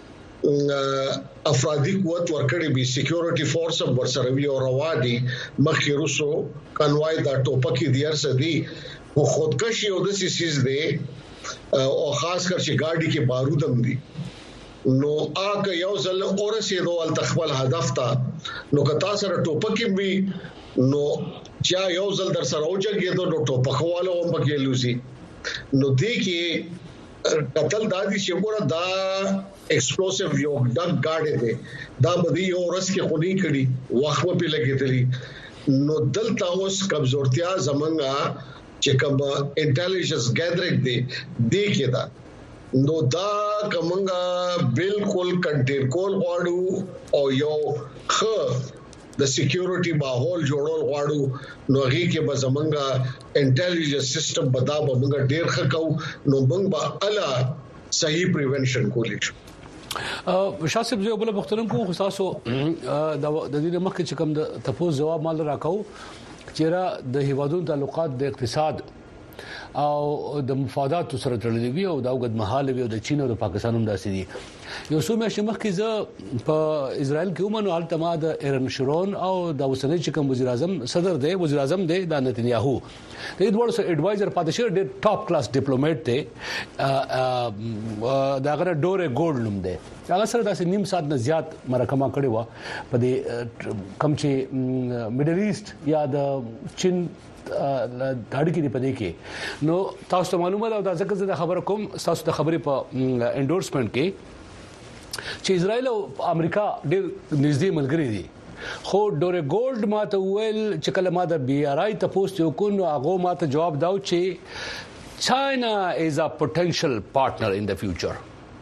افرادی قوت ورکړي به سکیورټي فورس هم ورسره وی او رواني مخکې روسو کنوای دا ټوپکی دیر سدي خو خودکشي او د سیسیز دی او خاص کر چې ګاډي کې بارود هم دي نو اګه یو ځل اورسېدو ال تخبل هدف تا نو کتا سره ټوپکی وی نو چا یو ځل در سره اوجګېدو نو ټوپکواله هم پکې لوسی نو دې کې قتل دادی چې ګوره دا ایکسپلوسیو یو ډګ گاډي دی دا بدی یو ورځ کې خونی کړي وخت په لګېدلی نو دلته اوس کمزورتیا زمونږه چې کوم انټيليجنس ګیدرینګ دی دی کې دا نو دا کومه بالکل کنټرول کول غواړو او یو خ د سکیورټي ماحول جوړول غواړو نو هغه کې به زمونږه انټيليجنس سیستم بدا به موږ ډیر ښه کوو نو موږ به الا صحیح پریونشن کولی شو شاسب زه بل مختلف کو خصاصو د دې مخکې چې کوم د تفوز جواب مال راکاو چیرې د هیوادونو تعلقات د اقتصاد او د مفادات سره تړلې وي او د اوګد محل وي او د چین او د پاکستان هم داسې دي یو څو مې شمخ کې زه په اسرائیل کې ومنو الته ما د ایرن شرون او د اوسنۍ چې کوم وزیر اعظم صدر دی وزیر اعظم دی د نتنیاهو د دې ډول سره ایڈوایزر پاتې شه ډېر ټاپ کلاس ډیپلوماټ دی دا غره ډوره ګولډ نوم دی هغه سره داسې نیم ساعت نه زیات مرکه کړې و په دې کم چې میډل ایست یا د چین داړي کې پدې کې نو تاسو ته معلومه ده دا ځکه د خبر کوم تاسو د خبرې په انډورسمنت کې چې اسرائیل او امریکا ډېر نږدې ملګري دي خو ډوره ګولډ ماته ویل چې کله ما د بي ار آی ته پوسټ وکړ نو هغه ماته جواب داو چې چاینا از ا پوتنشل پارټنر ان د فیوچر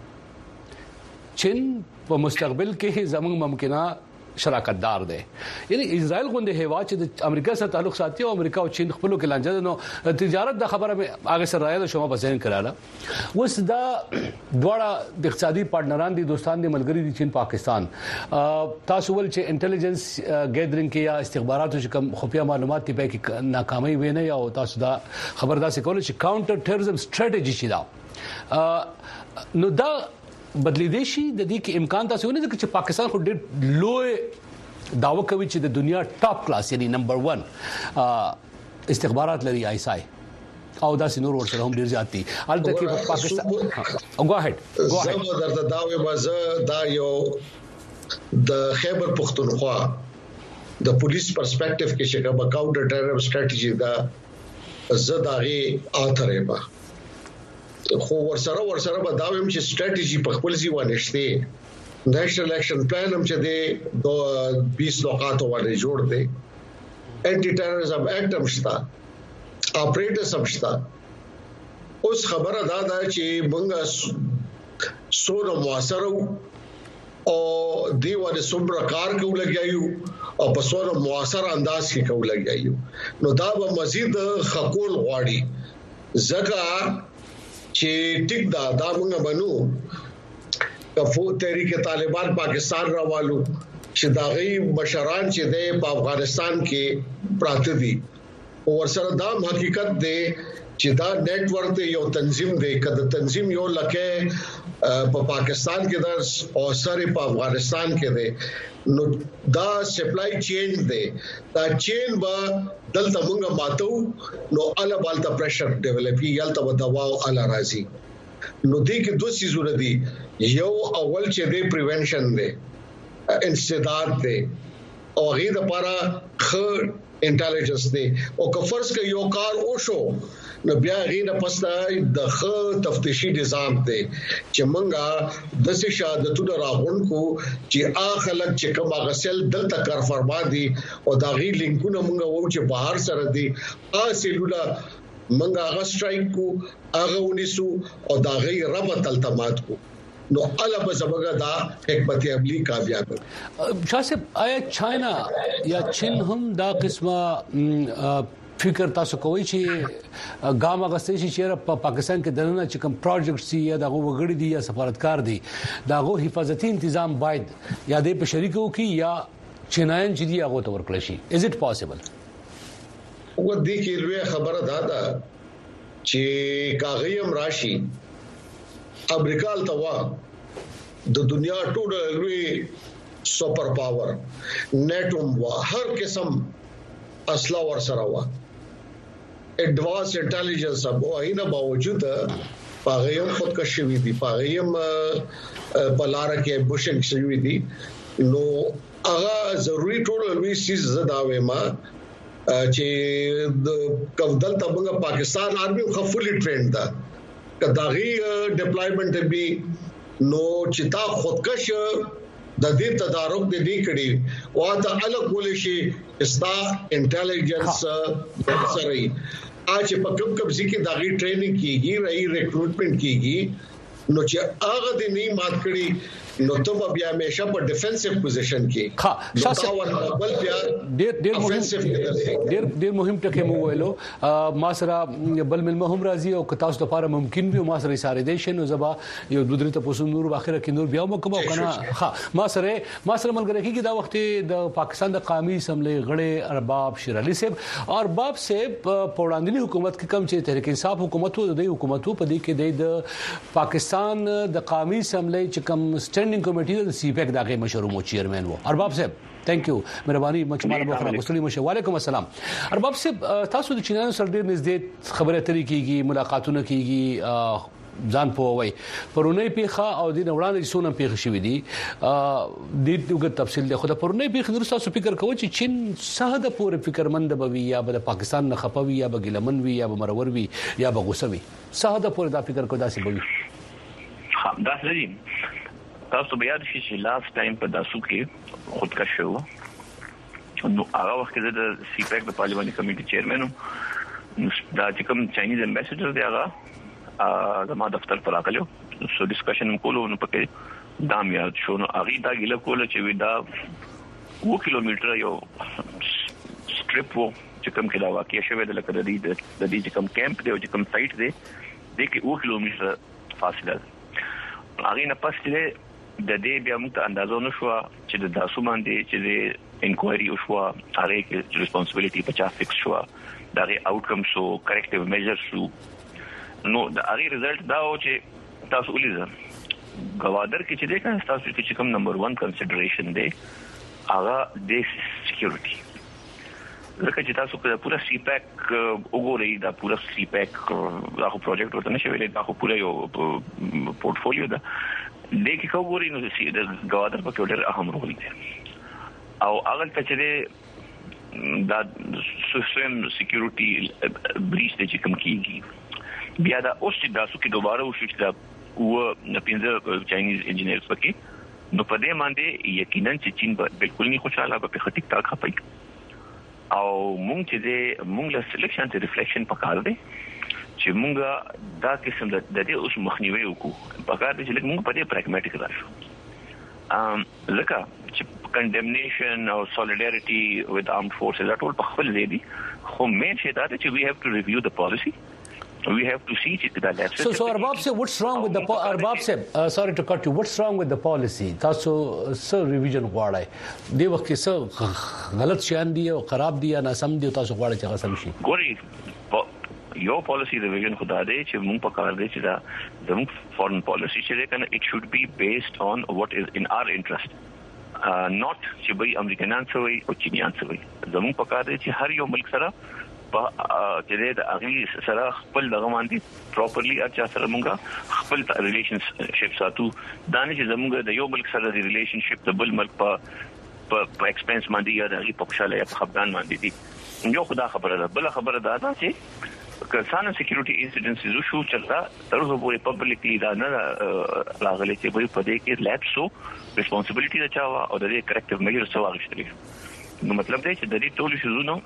چین په مستقبل کې زموږ ممکنه شراکت دار دی یعنی اسرائیل غونډه هوا چې د امریکا سره تعلق ساتي او امریکا او چین خپلو کې لانجه نو تجارت د خبره مې هغه سره راځي شوما بسین کړاله وس دا دواړه د اقتصادي پارټنران دي دوستان دي ملګري دي چین پاکستان تاسو ول چې انټيليجنس ګیدرینګ کې یا استخباراتو چې کوم خفیه معلومات تی په کې ناکامي ویني او تاسو دا خبردار سي کول چې کاونټر ټیرریزم سټریټجی شي دا نو دا بدلی دي شي د دې کې امکان تاسو ونه چې پاکستان خو ډېر لوی داوا کوي چې د دنیا ټاپ کلاس یعنی نمبر ون استخبارات لري آی اس آی او داسې نور ورسره هم ډیر زیات دي البته کې پاکستان go ahead go ahead زه درته دا وایم زه دا یو د خیبر پختونخوا د پولیس پرسپیکټیو کې چې کوم کاونټر ټیرریزم سټریټجی دا زداغي اثر به خو ورسره ورسره به دا ویم چې سټریټجی په خپل ځای ونشته نیشنل اکشن پلان هم چې دی بیس نقاط باندې جوړ دی انټي ټیرریزم اکټ هم شته اپریټرز هم شته اوس خبره دا ده چې موږ سونه موثر او دیوانه څومره کار کوو لګیایو او په سونه موثر انداز کې کوو لګیایو نو دا به مزید خقول غواړي ځکه چې ټیک دا دا موږ بنو کفو تحریک طالبان پاکستان راوالو چې دا غي مشران چې د افغانستان کې پراته دي ورسره دا حقیقت دی چې دا نت ورک دی یو تنظیم دی کله تنظیم یو لکه په پاکستان کې دا او سره په افغانستان کې دی نو دا سپلای چین دی دا چین با دلته موږ ماتو نو اله بالته پریشر ډیولپي یالته دوا او اله راځي نو دې کې دوه سيزونه دي یو اول چې دی پریونشن دی انسداد دی او غي د لپاره خ انټيليجنس دی او که فرض کې یو کار وشو نو بیا غي نه پسته د خ تفتیشي نظام دی چې مونږه د څه شهادتونو راغون کو چې اخلک چې کوم غسل دلته کار فرما دي او دا غي لینکونه مونږه وو چې بهر سره دي ا سیلولا مونږه هغه سټرایک کو هغه ونیسو او دا غي رب تلتمات کو نو علاوه زموږه دا حکمت عملی کامیاب شاسب آیا چاینا یا چین هم دا قسمه فکر تاسو کوئ چې ګام غستې چې چیرې په پاکستان کې دنه چې کوم پروجیکټ سي یا دغه وګړي دي یا سفارتکار دي دغه حفاظتي تنظیم باید یا د په شریکو کې یا چینایان چې دی هغه تور کړی شي از اټ پاسبل و دې کې لوی خبره ده دا چې کاغیم راشي امریکا التوا د دنیا ټول لوی سپر پاور نیټوم وا هر قسم اصله ور سره وا ایڈوانس انټيليجنس ابو اینه باوجود پاغیم خودکشي وی دي پاغیم بلاره کې بوشن شوی دي نو هغه ضروری ټول لوی سیز زداوي ما چې د کودل تبنګ پاکستان آرمي خفلی ټرینډ ده کداغي ډیپلایمنٹ به نو چې تا خودکش د دې تدارک د دې کړي او دا الګ کول شي استا انټيليجنس سره اج په کوم کوم ځکه داغي ټریننګ کیږي رہی ریکروټمنټ کیږي نو چې هغه د نه مات کړي نو ته بیا همیشه په ډیفنسیو پوزیشن کې ها شاسه بل بیا ډیر ډیر مهم ډیر ډیر مهم ټکی مو ویلو ما سره بل مل مهم راځي او که تاسو لپاره ممکن وي ما سره اشاره دي شنو زبا یو دوه درې تاسو نور واخره کې نور بیا مو کوم کنه ها ما سره ما سره ملګری کیږي دا وخت د پاکستان د قومي اسمبلی غړي ارباب شیر علي صاحب ارباب صاحب په وړاندې حکومت کې کم چې تحریک انصاف حکومت و د حکومتو په دې کې د پاکستان د قومي اسمبلی چې کم standing committee د سی پیک دغه مشروع مو چیرمن وو ارباب صاحب ثانک یو مهرباني مچماله بخره غسلی مشه وعلیکم السلام ارباب صاحب تاسو د چینانو سره ډیر نږدې خبره ترې کیږي ملاقاتونه کیږي ځان په وای پرونی پیخه او د نوړانې سونه پیخه شوې دي د دغه تفصیل له خو د پرونی پیخه درسته تاسو فکر کوئ چې چین ساده پورې فکرمند بوي یا د پاکستان نه خپوي یا بګلمن وي یا مرور وي یا بغوسوي ساده پورې دا فکر کو داسې بوي ها دا سړي تاسو بیا د شي لاست ټایم په داسو کې خودکش شو نو هغه وخت کې د سی پیک د پارلیماني کمیټي چیرمن دا چې کوم چاینیز امبیسډر دی هغه زما دفتر پر راغلو سو ډسکشن کولو نو پکې دا مې شو نو اغي دا ګله کوله چې ودا و کیلومتر یو سټریپ وو چې کوم کې دا واقع شوه د لکه د دې د دې چې کوم کیمپ دی او چې کوم سایت دی د کې و کیلومتر فاصله اغي نه پسته د دې بیا موږ ته اندازو نشو چې د داسو باندې چې د انکوایري او شو هغه کې responsibility پچاس فکس شو دا غي آوټکم شو کریکټیو میجر شو نو د هغه ریزلټ دا و چې تاسو ولیدل غوادر کې چې د کان تاسو کې کوم نمبر ون کنسیډریشن دی هغه د سکیورټي لکه چې تاسو په پورا سی پیک وګورئ دا پورا سی پیک دا خو پروجیکټ ورته نشي ویلې دا خو پورا یو پورټفولیو ده د کې وګورئ نو د غوادر په کې ډېر اهم رول دی او هغه چې دا سیستم سکیورټي بریچ د چې کوم کیږي بیا دا اوس چې تاسو کې دوباره وشو چې دا و پنځه چاینیز انجینرز پکې نو په دې باندې یقینا چې چین بالکل نه خوشاله به په ټیک ټاک خپي او مونږ چې دې مونږ له سلیکشن ته ریفلیکشن پکار دی چې مونږه دا قسم د دې اوس مخنیوي وکړو پکار دی چې مونږ په دې پراګماټیک راشو ام لکه چې کنډمنیشن او سولیډریټي وذ آرمډ فورسز ټول په خپل ځای دي خو مین شي دا چې وی هاف ټو ریویو د پالیسی we have to see that lapses. So, so Arbab sir, what's wrong with the po- Arbab sir? Uh, sorry to cut you. What's wrong with the policy? تاسو سر revision غواړئ دی وخت کې څه غلط شیان دي او خراب دي یا ناسم دي تاسو غواړئ چې غسم شي. ګوري یو policy revision خدا دې چې موږ په کار دې چې دا زموږ foreign policy چې کنه it should be based on what is in our interest. uh, not چې به امریکایان سوي او چینیان سوي زموږ په کار دې چې هر یو ملک سره په چې د اغلی سره خپل دغه باندې پراپرلی اچھا سره مونږه خپل ریلیشنشپ ساتو دا نه چې زموږ د یو ملک سره د ریلیشنشپ د بل ملک په په ایکسپنس باندې یا د په خوشاله یا په خپګان باندې دي یو خدا خبره ده بل خبره ده چې کسانه سکیورټي انسیډنټس شو چې تر اوسه پورې پبلکلی دا نه راغلي چې په دې کې لیپس سو responsibility دا چا او د کریکټیو میجرز سو واغشتري نو مطلب دی چې د دې ټول شیزونو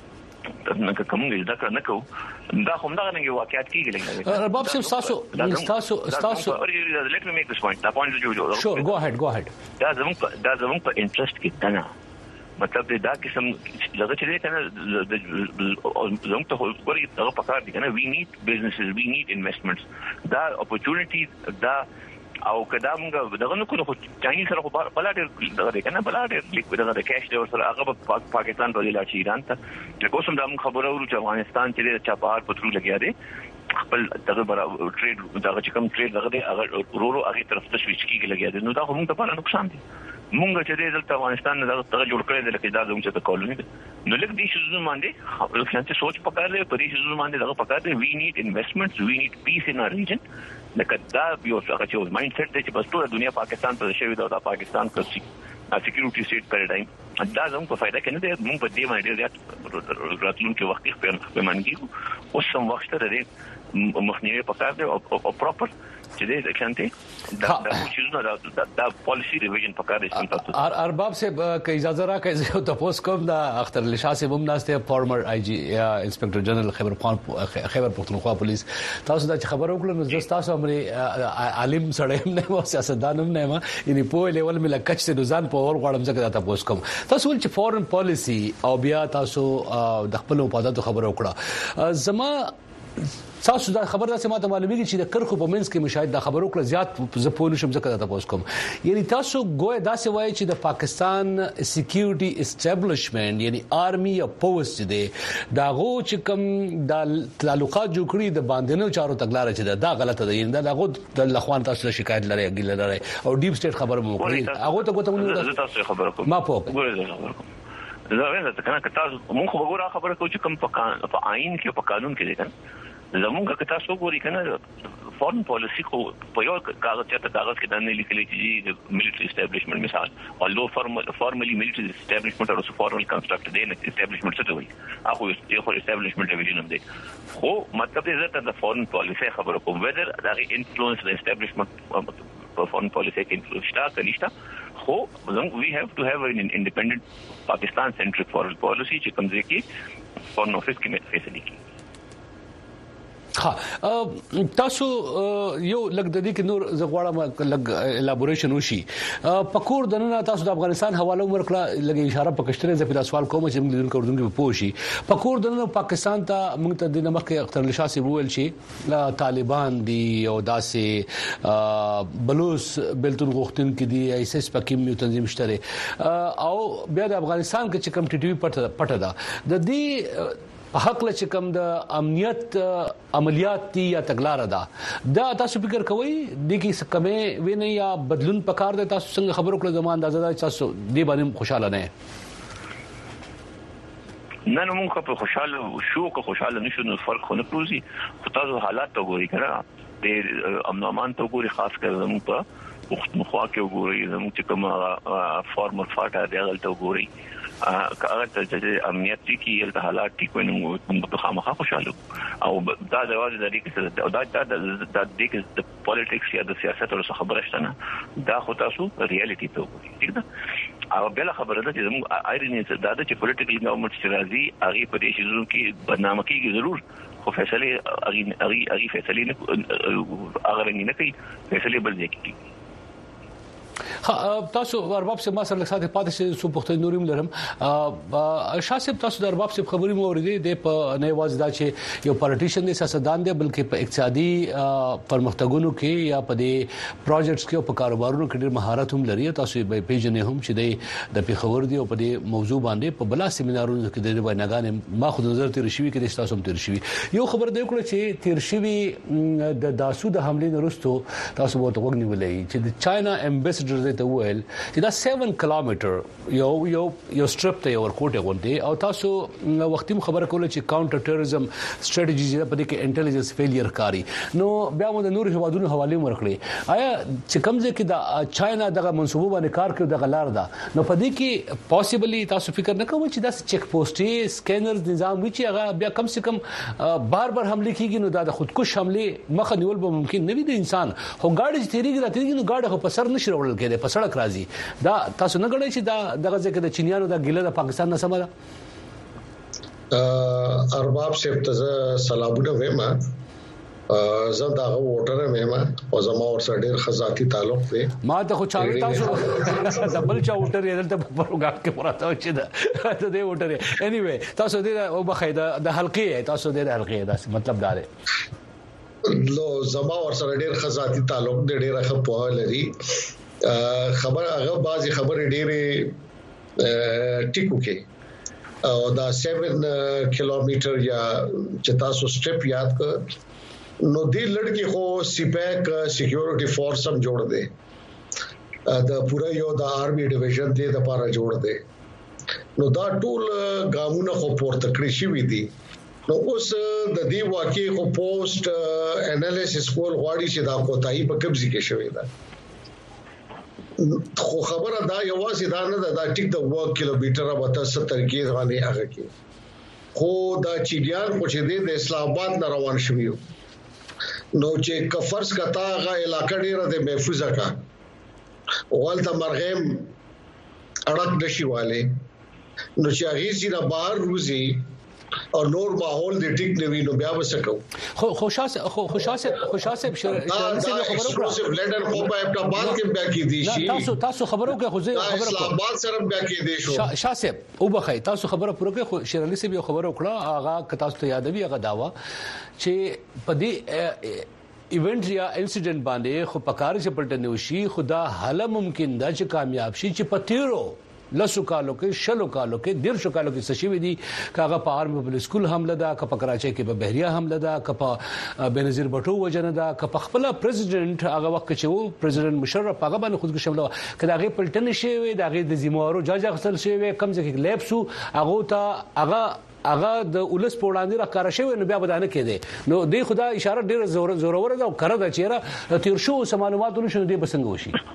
نو کوم دا نه کو دا هم دا نه یو واقعیت کیږي رباب صاحب تاسو تاسو تاسو let me make this point دا پوینټ جو sure go ahead go ahead دا زموږ دا زموږ په انټرست کې تنه مطلب دا قسم لږ چې دی کنه زموږ ته ورې دا پکار دي کنه we need businesses we need investments دا opportunity دا او کدا موږ دغه نو کو چایني سره په بلاډ دغه کنه بلاډ لیک دغه د کیش دی سره هغه په پاکستان په لاره چې ایران ته چې کوم دا موږ خبره ورو چې افغانستان چې چاپار پترو لګیا دی خپل دغه برا ټریډ دغه چې کوم ټریډ دغه دی هغه ورو هغه طرف ته سویچ کیږي لګیا دی نو دا هم ته په نقصان دي مونږ چې دلته افغانستان نه دغه جوړ کړی دی لکه دا زموږ ته کولونی نو لکه دې شزو باندې خپل سوچ پکار دی په دې شزو باندې دغه پکار دی we need investments we need peace in our region لکه دا یو څه چې مایند سیټ دی چې بس ټول دنیا پاکستان ته شوی دا پاکستان کوي سکیورټي سټیټ پیراډایم دا زموږ په فائدہ کې نه دی موږ په دې باندې راتلونکي وخت کې په منګي اوس هم وخت لري مخنیوي پکار دی او پراپر چې دې ځکه دا چې دا دا پالیسی ریویژن پکار دی ار ارباب صاحب که اجازه راکړئ زه تاسو کوم دا اختر علی شاه صاحب هم ناشته فارمر آی جی یا انسپکټر جنرال خیبر خیبر پختونخوا پولیس تاسو دا خبر وکړو نو تاسو امر عالم سړی نه مو سیاستدان هم نه ما یعنی په لیول مل کچ ته ځان په اور غړم ځکه دا تاسو کوم تاسو ول چې فورن پالیسی او بیا تاسو د خپل مفادات خبر وکړه زما تاسو دا خبر راځي ماته معلومیږي چې د کرخو په منځ کې مشاهد دا خبرو کړ زیات زپون شم ځکه دا تاسو کوم یعنی تاسو ګویا دا څه وایي چې د پاکستان سکیورټي اسټابلیشمنت یعنی آرمي او پولیس دې دا غو چې کوم د تعلقات جوړ کړی د باندېنو چارو تګلارې چې دا غلطه ده یعنی دا غو د لخوان تاسو شکایت لري ګل لري او ډیپ سټیټ خبر مو کړی هغه ته کوته تاسو خبر کوم ما پوه دا وینم چې کنه تاسو مونږ وګوره خبره کوم چې کوم په آئین کې په قانون کې دي کنه زمونږ که تاسو وګورئ کنه فورن پالیسی خو په یو کاغذ چې کاغذ کې دنه لیکل چې د ملټری اسټابلیشمنت مثال although formally military establishment or formal construct دی نه اسټابلیشمنت څه دی هغه یو خو اسټابلیشمنت ډیویژن هم دی خو مطلب دې چې د فورن پالیسی خبره کوم whether دا انفلوئنس د اسټابلیشمنت په فورن پالیسی کې انفلوئنس شته کنيشته خو we have to have an independent Pakistan centric foreign policy چې کوم ځای کې فورن افیس کې فیصله کوي ها تاسو یو لګ د دې کې نور زغواړه لګ الابوریشن وشي پکور دنه تاسو د افغانستان حواله ورکړه لګ اشاره پکشتره ز په سوال کوم چې موږ دونکو دونکو پوښي پکور دنه پاکستان ته موږ ته د نمخ اختر لشاسي وویل شي طالبان دي او داسې بلوچ بلتون غوښتن کې دي ایسس پکې یو تنظیم شته او بیا د افغانستان کې چې کم ټي ټي وي پټه ده د دې په حق له چې کوم د امنیت عملیات دي یا تګلار ده دا تاسو فکر کوئ د کی کمه ویني یا بدلون پکار ده تاسو څنګه خبرو کړل زمان اندازه ده تاسو دی باندې خوشاله نه نه نو موږ په خوشاله شو کو خوشاله نشو نو فرق خو نه پروزي خو تاسو حالات ته ګوري کړه د امن امان ته ګوري خاص کر زموږ په وخت مخوا کې ګوري زموږ چې کوم فارمر فاټا دی هغه ته ګوري کاغه چې امنیت کې یل حالات کې کوی نو په خامخا خوشاله او دا د واځي د دې او دا د د د پالیټکس یا د سیاست او خبره شته نه دا خو تاسو ریالټي ته وګورئ ٹھیک ده او بل خبره ده چې موږ آیرنی څه دا چې پولیټیکل ګورنمنت چې راځي هغه په دې شیزو کې بدنامه کیږي ضرور خو فیصله هغه هغه هغه فیصله نه هغه نه کوي فیصله بل ځای کوي تاسو ارباب سے ما سره ساتي پاتې شي سو پختې نوریم لرم شاسب تاسو د ارباب سے خبري مو ورېدې د په نه وازدا چې یو پالیټیشن دی سیاستدان دی بلکې په اقتصادي پرمختګونو کې یا په دې پروجیکټس کې او په کاروبارونو کې ډېر مهارت هم لري تاسو به پیژنې هم چې د پیښور دی او په دې موضوع باندې په بلا سیمینارونو کې د بیانګان ما خود نظر تیر شوی کې د تاسو هم تیر شوی یو خبر دی کړ چې تیر شوی د داسو د حمله نرستو تاسو وو ته وګنیولې چې د چاینا امبیسډر ته ویل چې دا سیون کیلومتر یو یو یو سټریپ ته یو ورکوټه غونډه او تاسو وختي خبره کوله چې کاونټر ټیرریزم سټریټجی په دې کې انټيليجنس فیلیر کاری نو بیا موږ د نور هوادونو حواله ورکړي آیا چې کومځه کې د چاینا دغه منسوبه باندې کار کوي دغه لار ده نو په دې کې پوسیبلی تاسو فکر نه کوئ چې دا چیک پوسټي سکینرز نظام وی چې هغه بیا کم سے کم بار بار حمله کیږي نو دا د خودکش حمله مخه نیول به ممکن نه وي د انسان هو گاډي تیریږي راځي نو گاډي په سر نشي وړل کېده په سړک راځي دا تاسو نه غواړئ چې دا دغه ځکه د چینیانو د ګیله د پاکستان نه سمه ده ارباب صاحب ته سلامونه وایم زه دا ووټر وایم او زما ور سره ډېر خزاتی تعلق دی ما ته خو چاوي تاسو دبل چا ووټر یې دلته په پروګرام کې پراته و چې دا ته دی ووټر اني وی تاسو دې او بخیده د حلقې تاسو دې د حلقې دا مطلب دا دی لو زما ور سره ډېر خزاتی تعلق دی ډېر ښه په لري خبر هغه بازي خبرې ډېرې ټیکو کې او دا سیون کیلومتر یا چې تاسو سټریپ یاد کړ نو دې لړکی خو سیپیک سکیورټي فورس هم جوړ دی دا پورا یو د آرمي ډیویژن دی د لپاره جوړ دی نو دا ټول ګامونه خو پورته کړی شوی دي نو اوس د دې واقعي خو پوسټ انالیسس کول غواړي چې دا کوتاهي په قبضه کې شوی ده خو خبره دا یوازې دا نه ده دا ټیک د وو کیلومتر او ستر کې غالي هغه کې خو دا چیډیان خو چې د اسلام آباد نه روان شوی نو چې کفرس کتا هغه علاقې ډیره د محفوظه کا اول ته مرغم اړک نشي والے نو چې هغه سي د بهر روزي او نور ماحول د ټیک نیوی نو بیا وسکو خو خوشاله خو خوشاله خوشاله شرعي سے خبرو کړه لندن خو په ابتاباد کې بیا کې دي شي تاسو تاسو خبرو کې خو زه خبرو اسلام آباد سره بیا کې دي شو شاسب او بخای تاسو خبرو پرو کې شرعي سے خبرو کړه هغه تاسو ته یاد وی هغه داوا چې په دې ایونت یا انسیډنٹ باندې خو پکار چې پلټنه وشي خدا حل ممکن دا چې کامیاب شي چې پتیرو لسو کالو کې شلو کالو کې ډیر شو کالو کې سشي دي کاغه په آرمي په سکول حمله ده ک په کراچۍ کې په بحریه حمله ده ک په بنظیر بټو وجنه ده ک په خپل پریزیدنت هغه وخت چې وو پریزیدنت مشرف هغه باندې خودکشي حمله کړه هغه پلټنه شي وي د هغه د ذمہوارو جاج غسل شي وي کم ځکه لیپسو هغه ته هغه هغه د ولس په وړاندې راکاره شوی نو بیا بدانه کېده نو د خدا اشاره ډیر زور زورور ده او کړه د چیرې تیر شو معلوماتونه شنو دی بسنګ وشي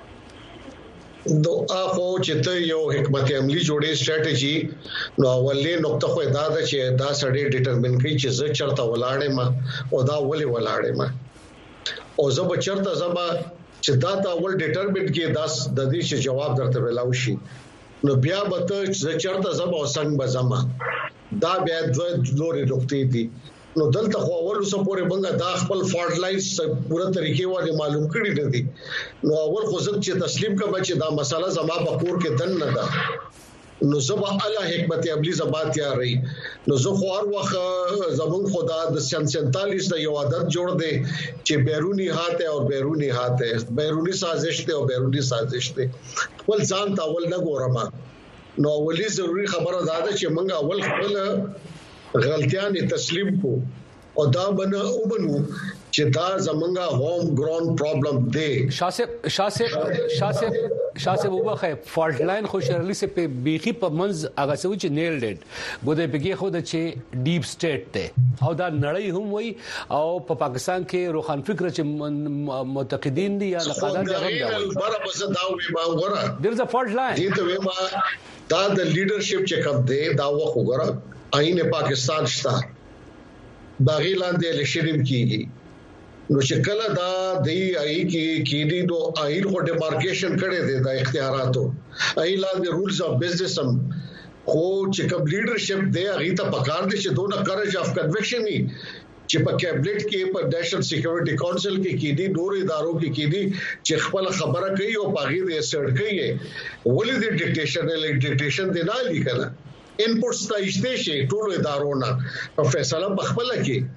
دو اخو چې ته یو حکمت عملی جوړې سټریټجی نو اولې نقطه خو دا ده چې دا سړی ډیټرمین کوي چې زه چرته ولاړم او دا ولې ولاړم او زه به چرته زما چې دا تا ول ډیټرمین کې داس د دې چې جواب درته ولاو شي نو بیا به ته زه چرته زما او څنګه به زما دا بیا د لوري نقطې دي نو دلته خو اول اوسه پورې بنګا دا خپل فالټ لاینز پوره طریقې باندې معلوم کړی نه دي نو اول خو زه چې تسلیم کوم چې دا مسله زما په کور کې دن نه ده نو زه به الله حکمت عملی زما تیار رہی نو زه خو هر وخت زمون خدا د سینتالیس د یو عادت جوړ دی چې بیرونی هات او بیرونی هات بیرونی سازش ته او بیرونی سازش ته ول ځان ته اول نه ګورم نو اولی ضروری خبره ده چې موږ اول خپل غلطیاں تسلیم کو او دا بنا وبنو چې دا زمونږه هوم ګراوند پرابلم دی شاسب شاسب شاسب شاسب وبخه فالټ لاین خو شرلی سے په بیخي په منځ هغه څه چې نیل ډیټ بده پکې خو د چې ډیپ سټیټ ته او دا نړۍ هم وای او په پاکستان کې روخان فکر چې معتقدین دي یا نقادان دي هغه دا بره بس دا وی ما وګوره there is a fault line دې ته وی ما دا د لیډرشپ چې کوم دی دا وګوره آئین پاکستان شتا باغی لاندې لشریم کیږي نو چې کله دا دی آئی کې کېدی نو آئین خو ډیمارکیشن کړي دي د اختیاراتو آئین لاندې رولز اف بزنس هم خو چې کوم لیډرشپ دی هغه ته پکار دي چې دونه کریج اف کنوکشن ني چې په کابینټ کې په نېشنل سکیورټي کونسل کې کېدی نور ادارو کې کېدی چې خپل خبره کوي او پاغي دې سړ کوي ولې دې ډیکټیشن له ډیکټیشن دی نه لیکل انپوټس ته ایشته شي ټول ادارو نه په فیصله بخبل کې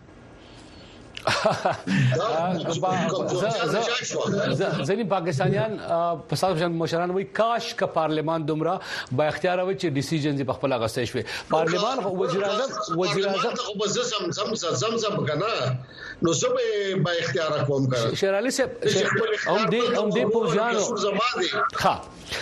ځینې پاکستانیان په ساده مشران وایي کاش که پارلمان دومره با اختیار وي چې ډیسیژنز په خپل غوښتل شي پارلمان وزیر اعظم وزیر اعظم خو زم زم زم زم کنه نو زه با اختیار کوم کړ شیر علي صاحب هم دې هم دې پوزیانو ها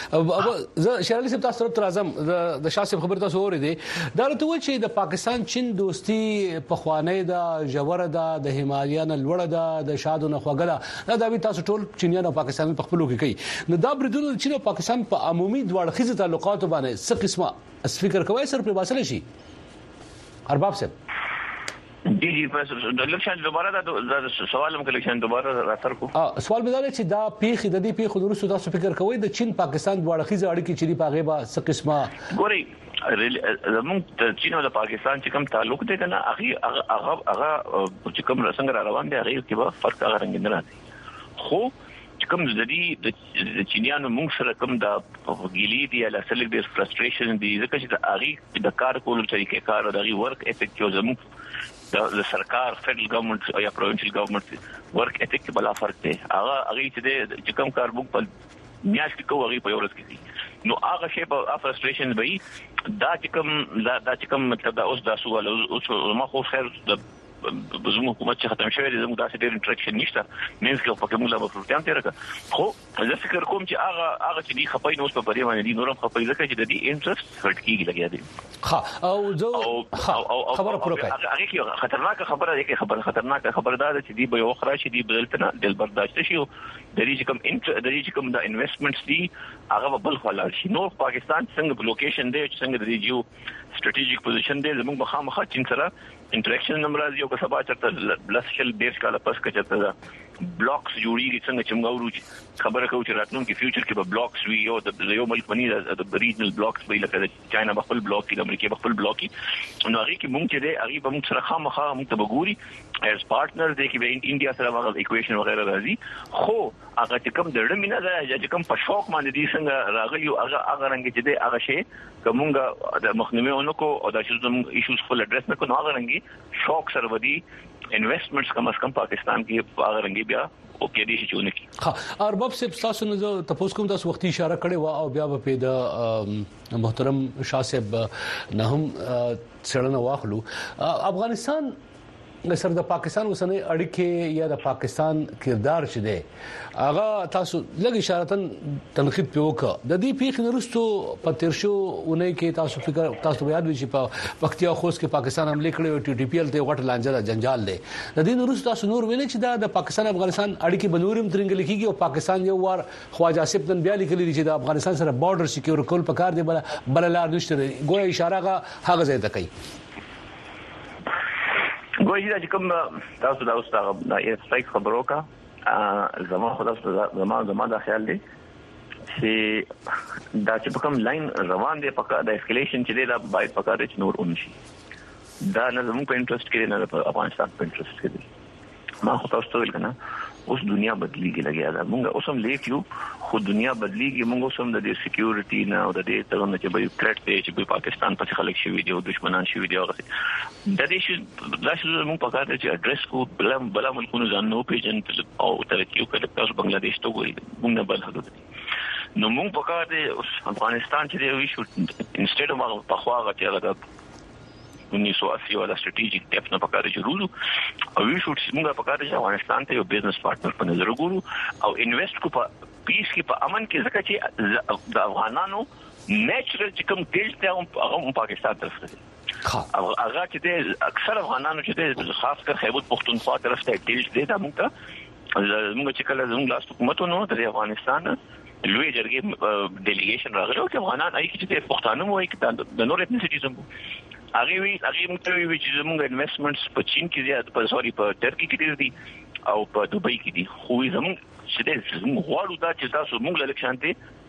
شیر علي صاحب تاسو تر اعظم د شاسب خبر تاسو اورېدې دا ته و چې د پاکستان چین دوستي په خوانه د جوړه د هیمالیان لوړه د شادو نه خوګلا دا د تاسو ټول چینیان او پاکستان په خپلو کې کوي نو دا بریدونه چین او پاکستان په عمومي دواړه خيزه تعلقات باندې څه قسمه فکر کوي سر په واسطه شي ارباب صاحب جی جی بس د الیکشن دوباره دا سوال هم کلیکشن دوباره راثر کو اه سوال به دا چې دا پیخ د دې پیخ درسته تاسو فکر کوئ د چین پاکستان دواړه خيزه اړیکې چې په هغه با څه قسمه ګوري زموږ د چین او د پاکستان چې کوم تعلق دی کنه هغه هغه هغه چې کوم څنګه روان دي هغه کې به فرق هغه رنګ نه راځي خو چې کوم د چینیانو موږ سره کوم د ګیلی دی یا سلیک د فرستریشن دی ځکه چې د هغه د کار کولو طریقې کار او د ورک افیکټ یو زموږ د سرکار فدرل ګورنمنت یا پروینشل ګورنمنت ورک اتیک بلا فرق دی هغه هغه چې د کوم کار موږ په میاشت کې کوو هغه په ورځ کې دي نو هغه شی په فرستریشن به دا چې کوم دا چې کوم مطلب دا اوس دا سوال او ما خو خیر د زموږ حکومت چې ختم شوی دی زموږ داسې ډېر انټریکشن نشته مینس کې په کومه لاره پروتیان تیر کړه خو زه فکر کوم چې هغه هغه چې دی خپای نو اوس په پرې باندې دی نورم خپای ځکه چې د دې انټرست هرټ کیږي لګیا دی ها او زه خبره پوره کوي هغه کې خطرناک خبره ده کې خبره خطرناک خبره ده چې دی به یو خرا شي دی بدلتنه دل برداشت شي د دې کوم د دې کوم د انویسټمنټس دی هغه بل خلل شي نو پاکستان څنګه لوکیشن دی چې څنګه د دې جو سټریټیجیک پوزیشن دی زموږ مخامخ چین سره انټریکشن نمبر یو که سبا چرته لسشل ډیر کاله پس کې چرته بلاکس جوړیږي څنګه چې موږ ورو خبره کوو چې راتلونکي فیوچر کې به بلاکس وي او د یو ملک باندې د ریجنل بلاکس به لکه چاینا خپل بلاک کې د امریکا خپل بلاک کې نو هغه کې موږ چې دی هغه به موږ سره خامخا موږ ته وګوري ایز پارټنر دی کې به انډیا سره هغه ایکویشن وغیرہ راځي خو هغه چې کوم د رمینه ده چې کوم په شوک باندې دي څنګه راغلی هغه هغه رنګ چې دی هغه شی کومه د مخنیوي اونکو او د شوزم ایشوز خپل اډریس نه کوو هغه رنګي شوک سره ودی انویسټمنټس کم از کم پاکستان کې هغه رنګي بیا او کې دي چې ونه کی ها ارباب صاحب تاسو نه تاسو کوم تاسو وختي اشاره کړې و او بیا په د محترم شاه صاحب نه هم څړنه واخلو افغانستان سره د پاکستان اوسنۍ اړیکې یا د پاکستان کردار چې دی هغه تاسو لږ اشارتن تنقید پیوکا د دې پیښ نرستو په تیر شو اونۍ کې تاسو فکر تاسو یاد وي چې په پختیا خوست کې پاکستان حمله کړې او ټي ټي پی ال ته غټ لانجه جنجال دی د دې نرستو تاسو نور ویل چې د پاکستان افغانستان اړیکې بنورم ترنګ لیکيږي او پاکستان یو وار خواجه آصف نن بیا لیکلي چې د افغانستان سره بارډر سکیور کول پکار دی بل لار نشته ګویا اشاره هغه ځای ته کوي ګویا چې کوم تاسو دا اوس دا یې سایک خبرو کا زما خلاص زما زما دا خیال دی چې دا چې کوم لاین روان دی پکا د اسکلیشن چې دی دا باید پکا رچ نور اونشي دا نه زموږ په انټرست کې نه په افغانستان په انټرست کې دی ما خو تاسو ته ویل کنه اوس دنیا بدلیږي لګیا ده مونږ اوس هم لیک یو خو دنیا بدلیږي مونږ اوس هم د دې سکیورټي نه او د دې ترونه چې به تھریټ دی چې به پاکستان په خلک شي ویډیو دښمنان شي ویډیو هغه د دې شي دا چې مونږ په کار دي چې اډریس کو بل بل ملکونو ځان نو پیژن او ترکیو کړه تاسو بنگلاديش ته وګورئ مونږ نه بل حدود نو مونږ په کار دي افغانستان چې دی وی شو انسټډ ما په خوا غته لګا انیس سو اسی والا سټریټیجیک ټیپ نه پکاره جوړولو او وی شو چې موږ پکاره چې افغانستان ته یو بزنس پارټنر په نظر ګورو او انویسټ کو په پیس کې په امن کې ځکه چې د افغانانو نیچرل چې کوم ګیلټ ته هغه پاکستان طرف ته هغه چې د اکثر افغانانو چې د خاص کر خیبر پختونخوا طرف ته ګیلټ دی دا موږ ته موږ چې کله زموږ لاس حکومتونو د افغانستان لوی جرګې ډیلیګیشن راغلی او چې افغانان اې کې چې پښتانه مو کې د نور ایتنسټیزم هغه وی هغه موږ وی چې زموږ انویسټمنټس په چین کې زیات په سوري په ترکی کې ډیر دي او په دوبۍ کې دي خو زموږ چې د زموږ غواړو دا چې تاسو موږ له لکشانته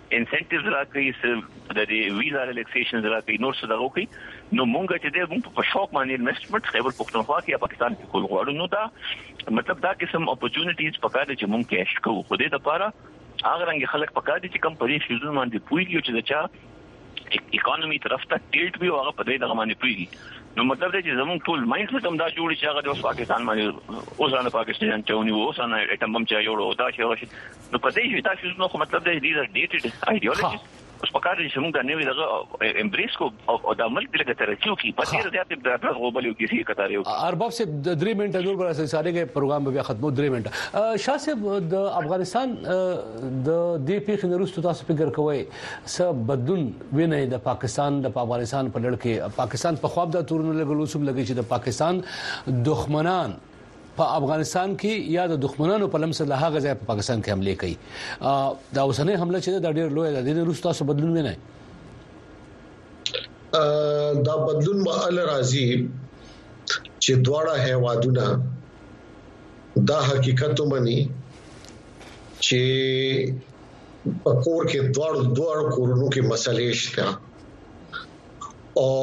انسنټیوز راکړي د دې ویزا ریلیکسیشن راکړي نور څه دغه کوي نو مونږ چې دې په شوق باندې انویسټمنت خیبر پختونخوا کې پاکستان کې کول غواړو نو دا مطلب دا قسم اپورچونټیز پکاره چې مونږ کېش کوو خو دې لپاره هغه رنګ خلک پکاره دي چې کم پرې شیزون باندې پويږي چې دا چا اکانومي طرف ته ټیلټ وي او هغه په دې دغه باندې پويږي نو مطلب دا چې زموږ ټول مایند سیستم دا جوړ شي هغه د پاکستان باندې اوسانه پاکستان ته ونیو اوسانه اټم بم چا یوړو دا شي نو په دې چې تاسو نو مطلب دا دې ډیټډ ایډیولوژي اوس پکاره چې موږ د نوې دغه امبریس کو او د عمل د لګ ترڅیو کی په ډیر زیات د غوبل یو کیسه کتار یو ارباب سے د درې منټه نور برا سره کې پروګرام به ختمو درې منټه شاه صاحب د افغانستان د دې پیښې نورستو تاسو فکر کوئ س بدلون ویني د پاکستان د افغانستان په لړ کې پاکستان په خواب د تورونو لګلو سم لګي چې د پاکستان دښمنان په افغانستان کې یا د دښمنانو په لمس له هغه ځای په پاکستان کې حمله کوي دا اوسنۍ حمله چې د ډېر لوی د دې روستا سره بدلون ویني دا بدلون مال راځي چې دواړه هیوادونه دا حقیقت ومني چې په کور کې دواړو دواړو کورونو کې مسلې شته او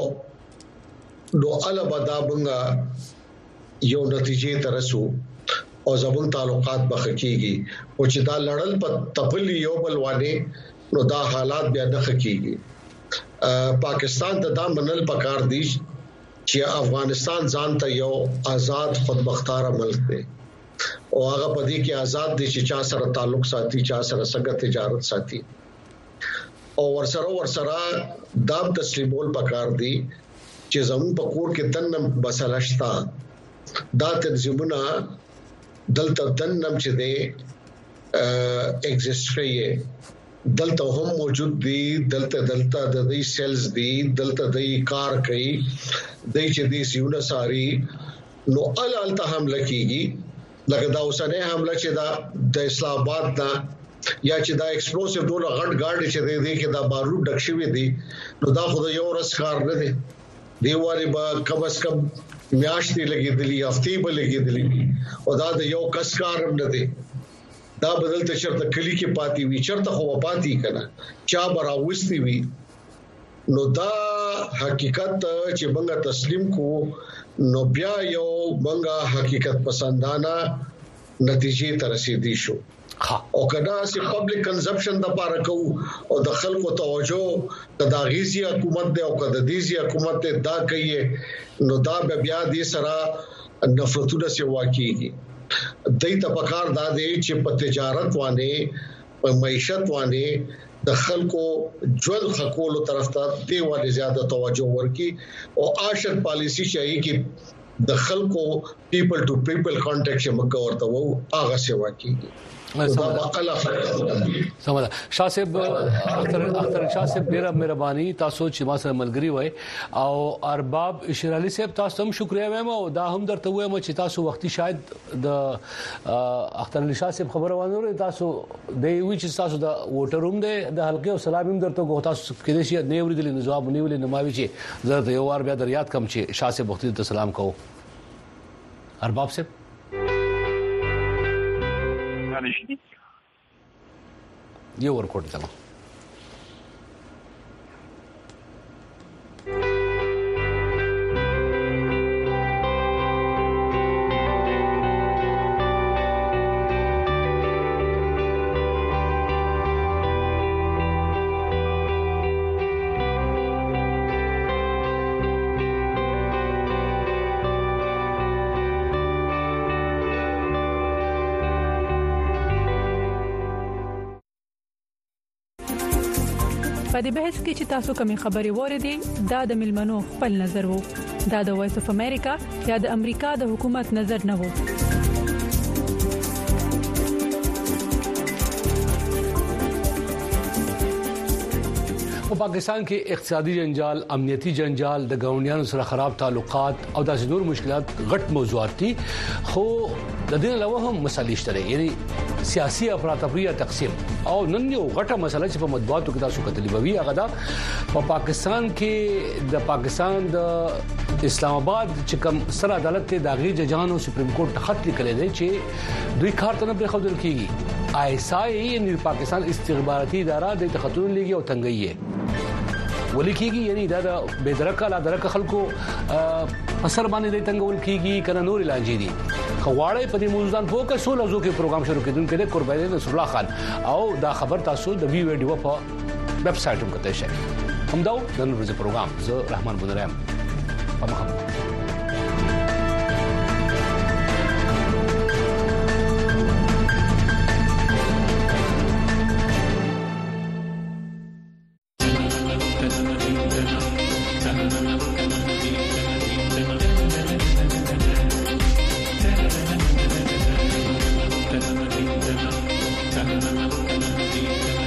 نو البته بنګا یو نتیجې ترسو او زمون تعلقات بخکیږي او چې دا لړل په تپل یو بل باندې نو دا حالات بیا نه خکېږي پاکستان ته دا منل پکار دی چې افغانستان ځان ته یو آزاد خودمختار ملک دی او هغه په دې کې آزاد دي چې چا سره تعلق ساتي چا سره څنګه تجارت ساتي او ورسره ورسره دا تسلیمول پکار دی چې زمون په کور کې تنم بسلشتا دا تنظیمونه دلته دنم چې دی ایگزیسټ کوي دلته هم موجود دي دلته دلته د دې سیلز دي دلته د کار کوي د چې دې سیونه ساري نو ال الته حمله کیږي لکه دا اوسنۍ حمله چې دا د اسلام آباد دا یا چې دا ایکسپلوسیو ډول غټ ګاډي چې دې کې دا بارود ډک شوی دي نو دا خو یو ورځ کار نه دی دیوالي با کم از کم میاشتې لګېدلې هفتې به لګېدلې او دا د یو کس کار نه دی دا بدلته چرته کلی کې پاتې وي چرته خو پاتې کنه چا براوستي وي نو دا حقیقت چې موږ تسلیم کو نو بیا یو موږ حقیقت پسندانه نتیجې ته رسیدي شو او کدا چې پبلک کنزمپشن د پاره کو او د خلکو توجه د داغیزي حکومت دی او د دیزي حکومت دا کوي نو دا بیا دې سره نفرتونه سی واقعي دای ته پکار دا دی چې په تجارت باندې په معیشت باندې د خلکو ژوند خکولو طرف ته دی ولې زیاته توجه ورکي او آشد پالیسی شي کې د خلکو پیپل ټو پیپل کانټیکټ چې موږ ورته وو هغه سی واقعي سمدا شاه صاحب اختر اختر شاه صاحب ډیره مهرباني تاسو چې ما سره ملګری وای او ارباب اشیر علي صاحب تاسو هم شکریا وایم او دا هم درته وایم چې تاسو وختي شاید د اختر علي شاه صاحب خبره وانه تاسو د وی چې تاسو د ووټر روم د حلقې او سلام هم درته غو تاسو کې دي چې نیوري د نظام نیولې نماوي چې زه یو وار بیا د یاد کم چې شاه صاحب وختي ته سلام کوو ارباب صاحب یو ورکوټ ته په دې بحث کې چې تاسو کومې خبرې وریدي دا د ملمنو خپل نظر وو دا د وایس اف امریکا یا د امریکا د حکومت نظر نه وو په پاکستان کې اقتصادي جنجال امنیتي جنجال د ګاونډیانو سره خراب تعلقات او داسې نور مشکلات غټ موضوعات دي خو د دې علاوه هم مسالې شته یعنی سیاسي افراطفریه تقسیم او نن یو غټه مسله چې په مطبوعاتو کې تاسو کتلې بوي هغه دا په پاکستان کې د پاکستان د اسلام آباد چې کوم سر عدالت ته داغي ججانو سپریم کورټ خط لیکل دی چې دوی کار ته نه پرېښودل کیږي آی اس آی ان پاکستان استخباراتي اداره د تخطون لګي او تنګي ولیکيږي یعنی دا د بيدرکه لا درکه خلکو اثر باندې د تنګول کیږي کنه نور علاج دي خواړې په دې موضوع فوکس سول ازو کې پروګرام شروع کیدونکو د قرباني نصر الله خان او دا خبر تاسو د وی ویډیو په ویب سټ هم کته شي هم دا د نن ورځې پروګرام زه رحمان بودرام په مخه Thank you.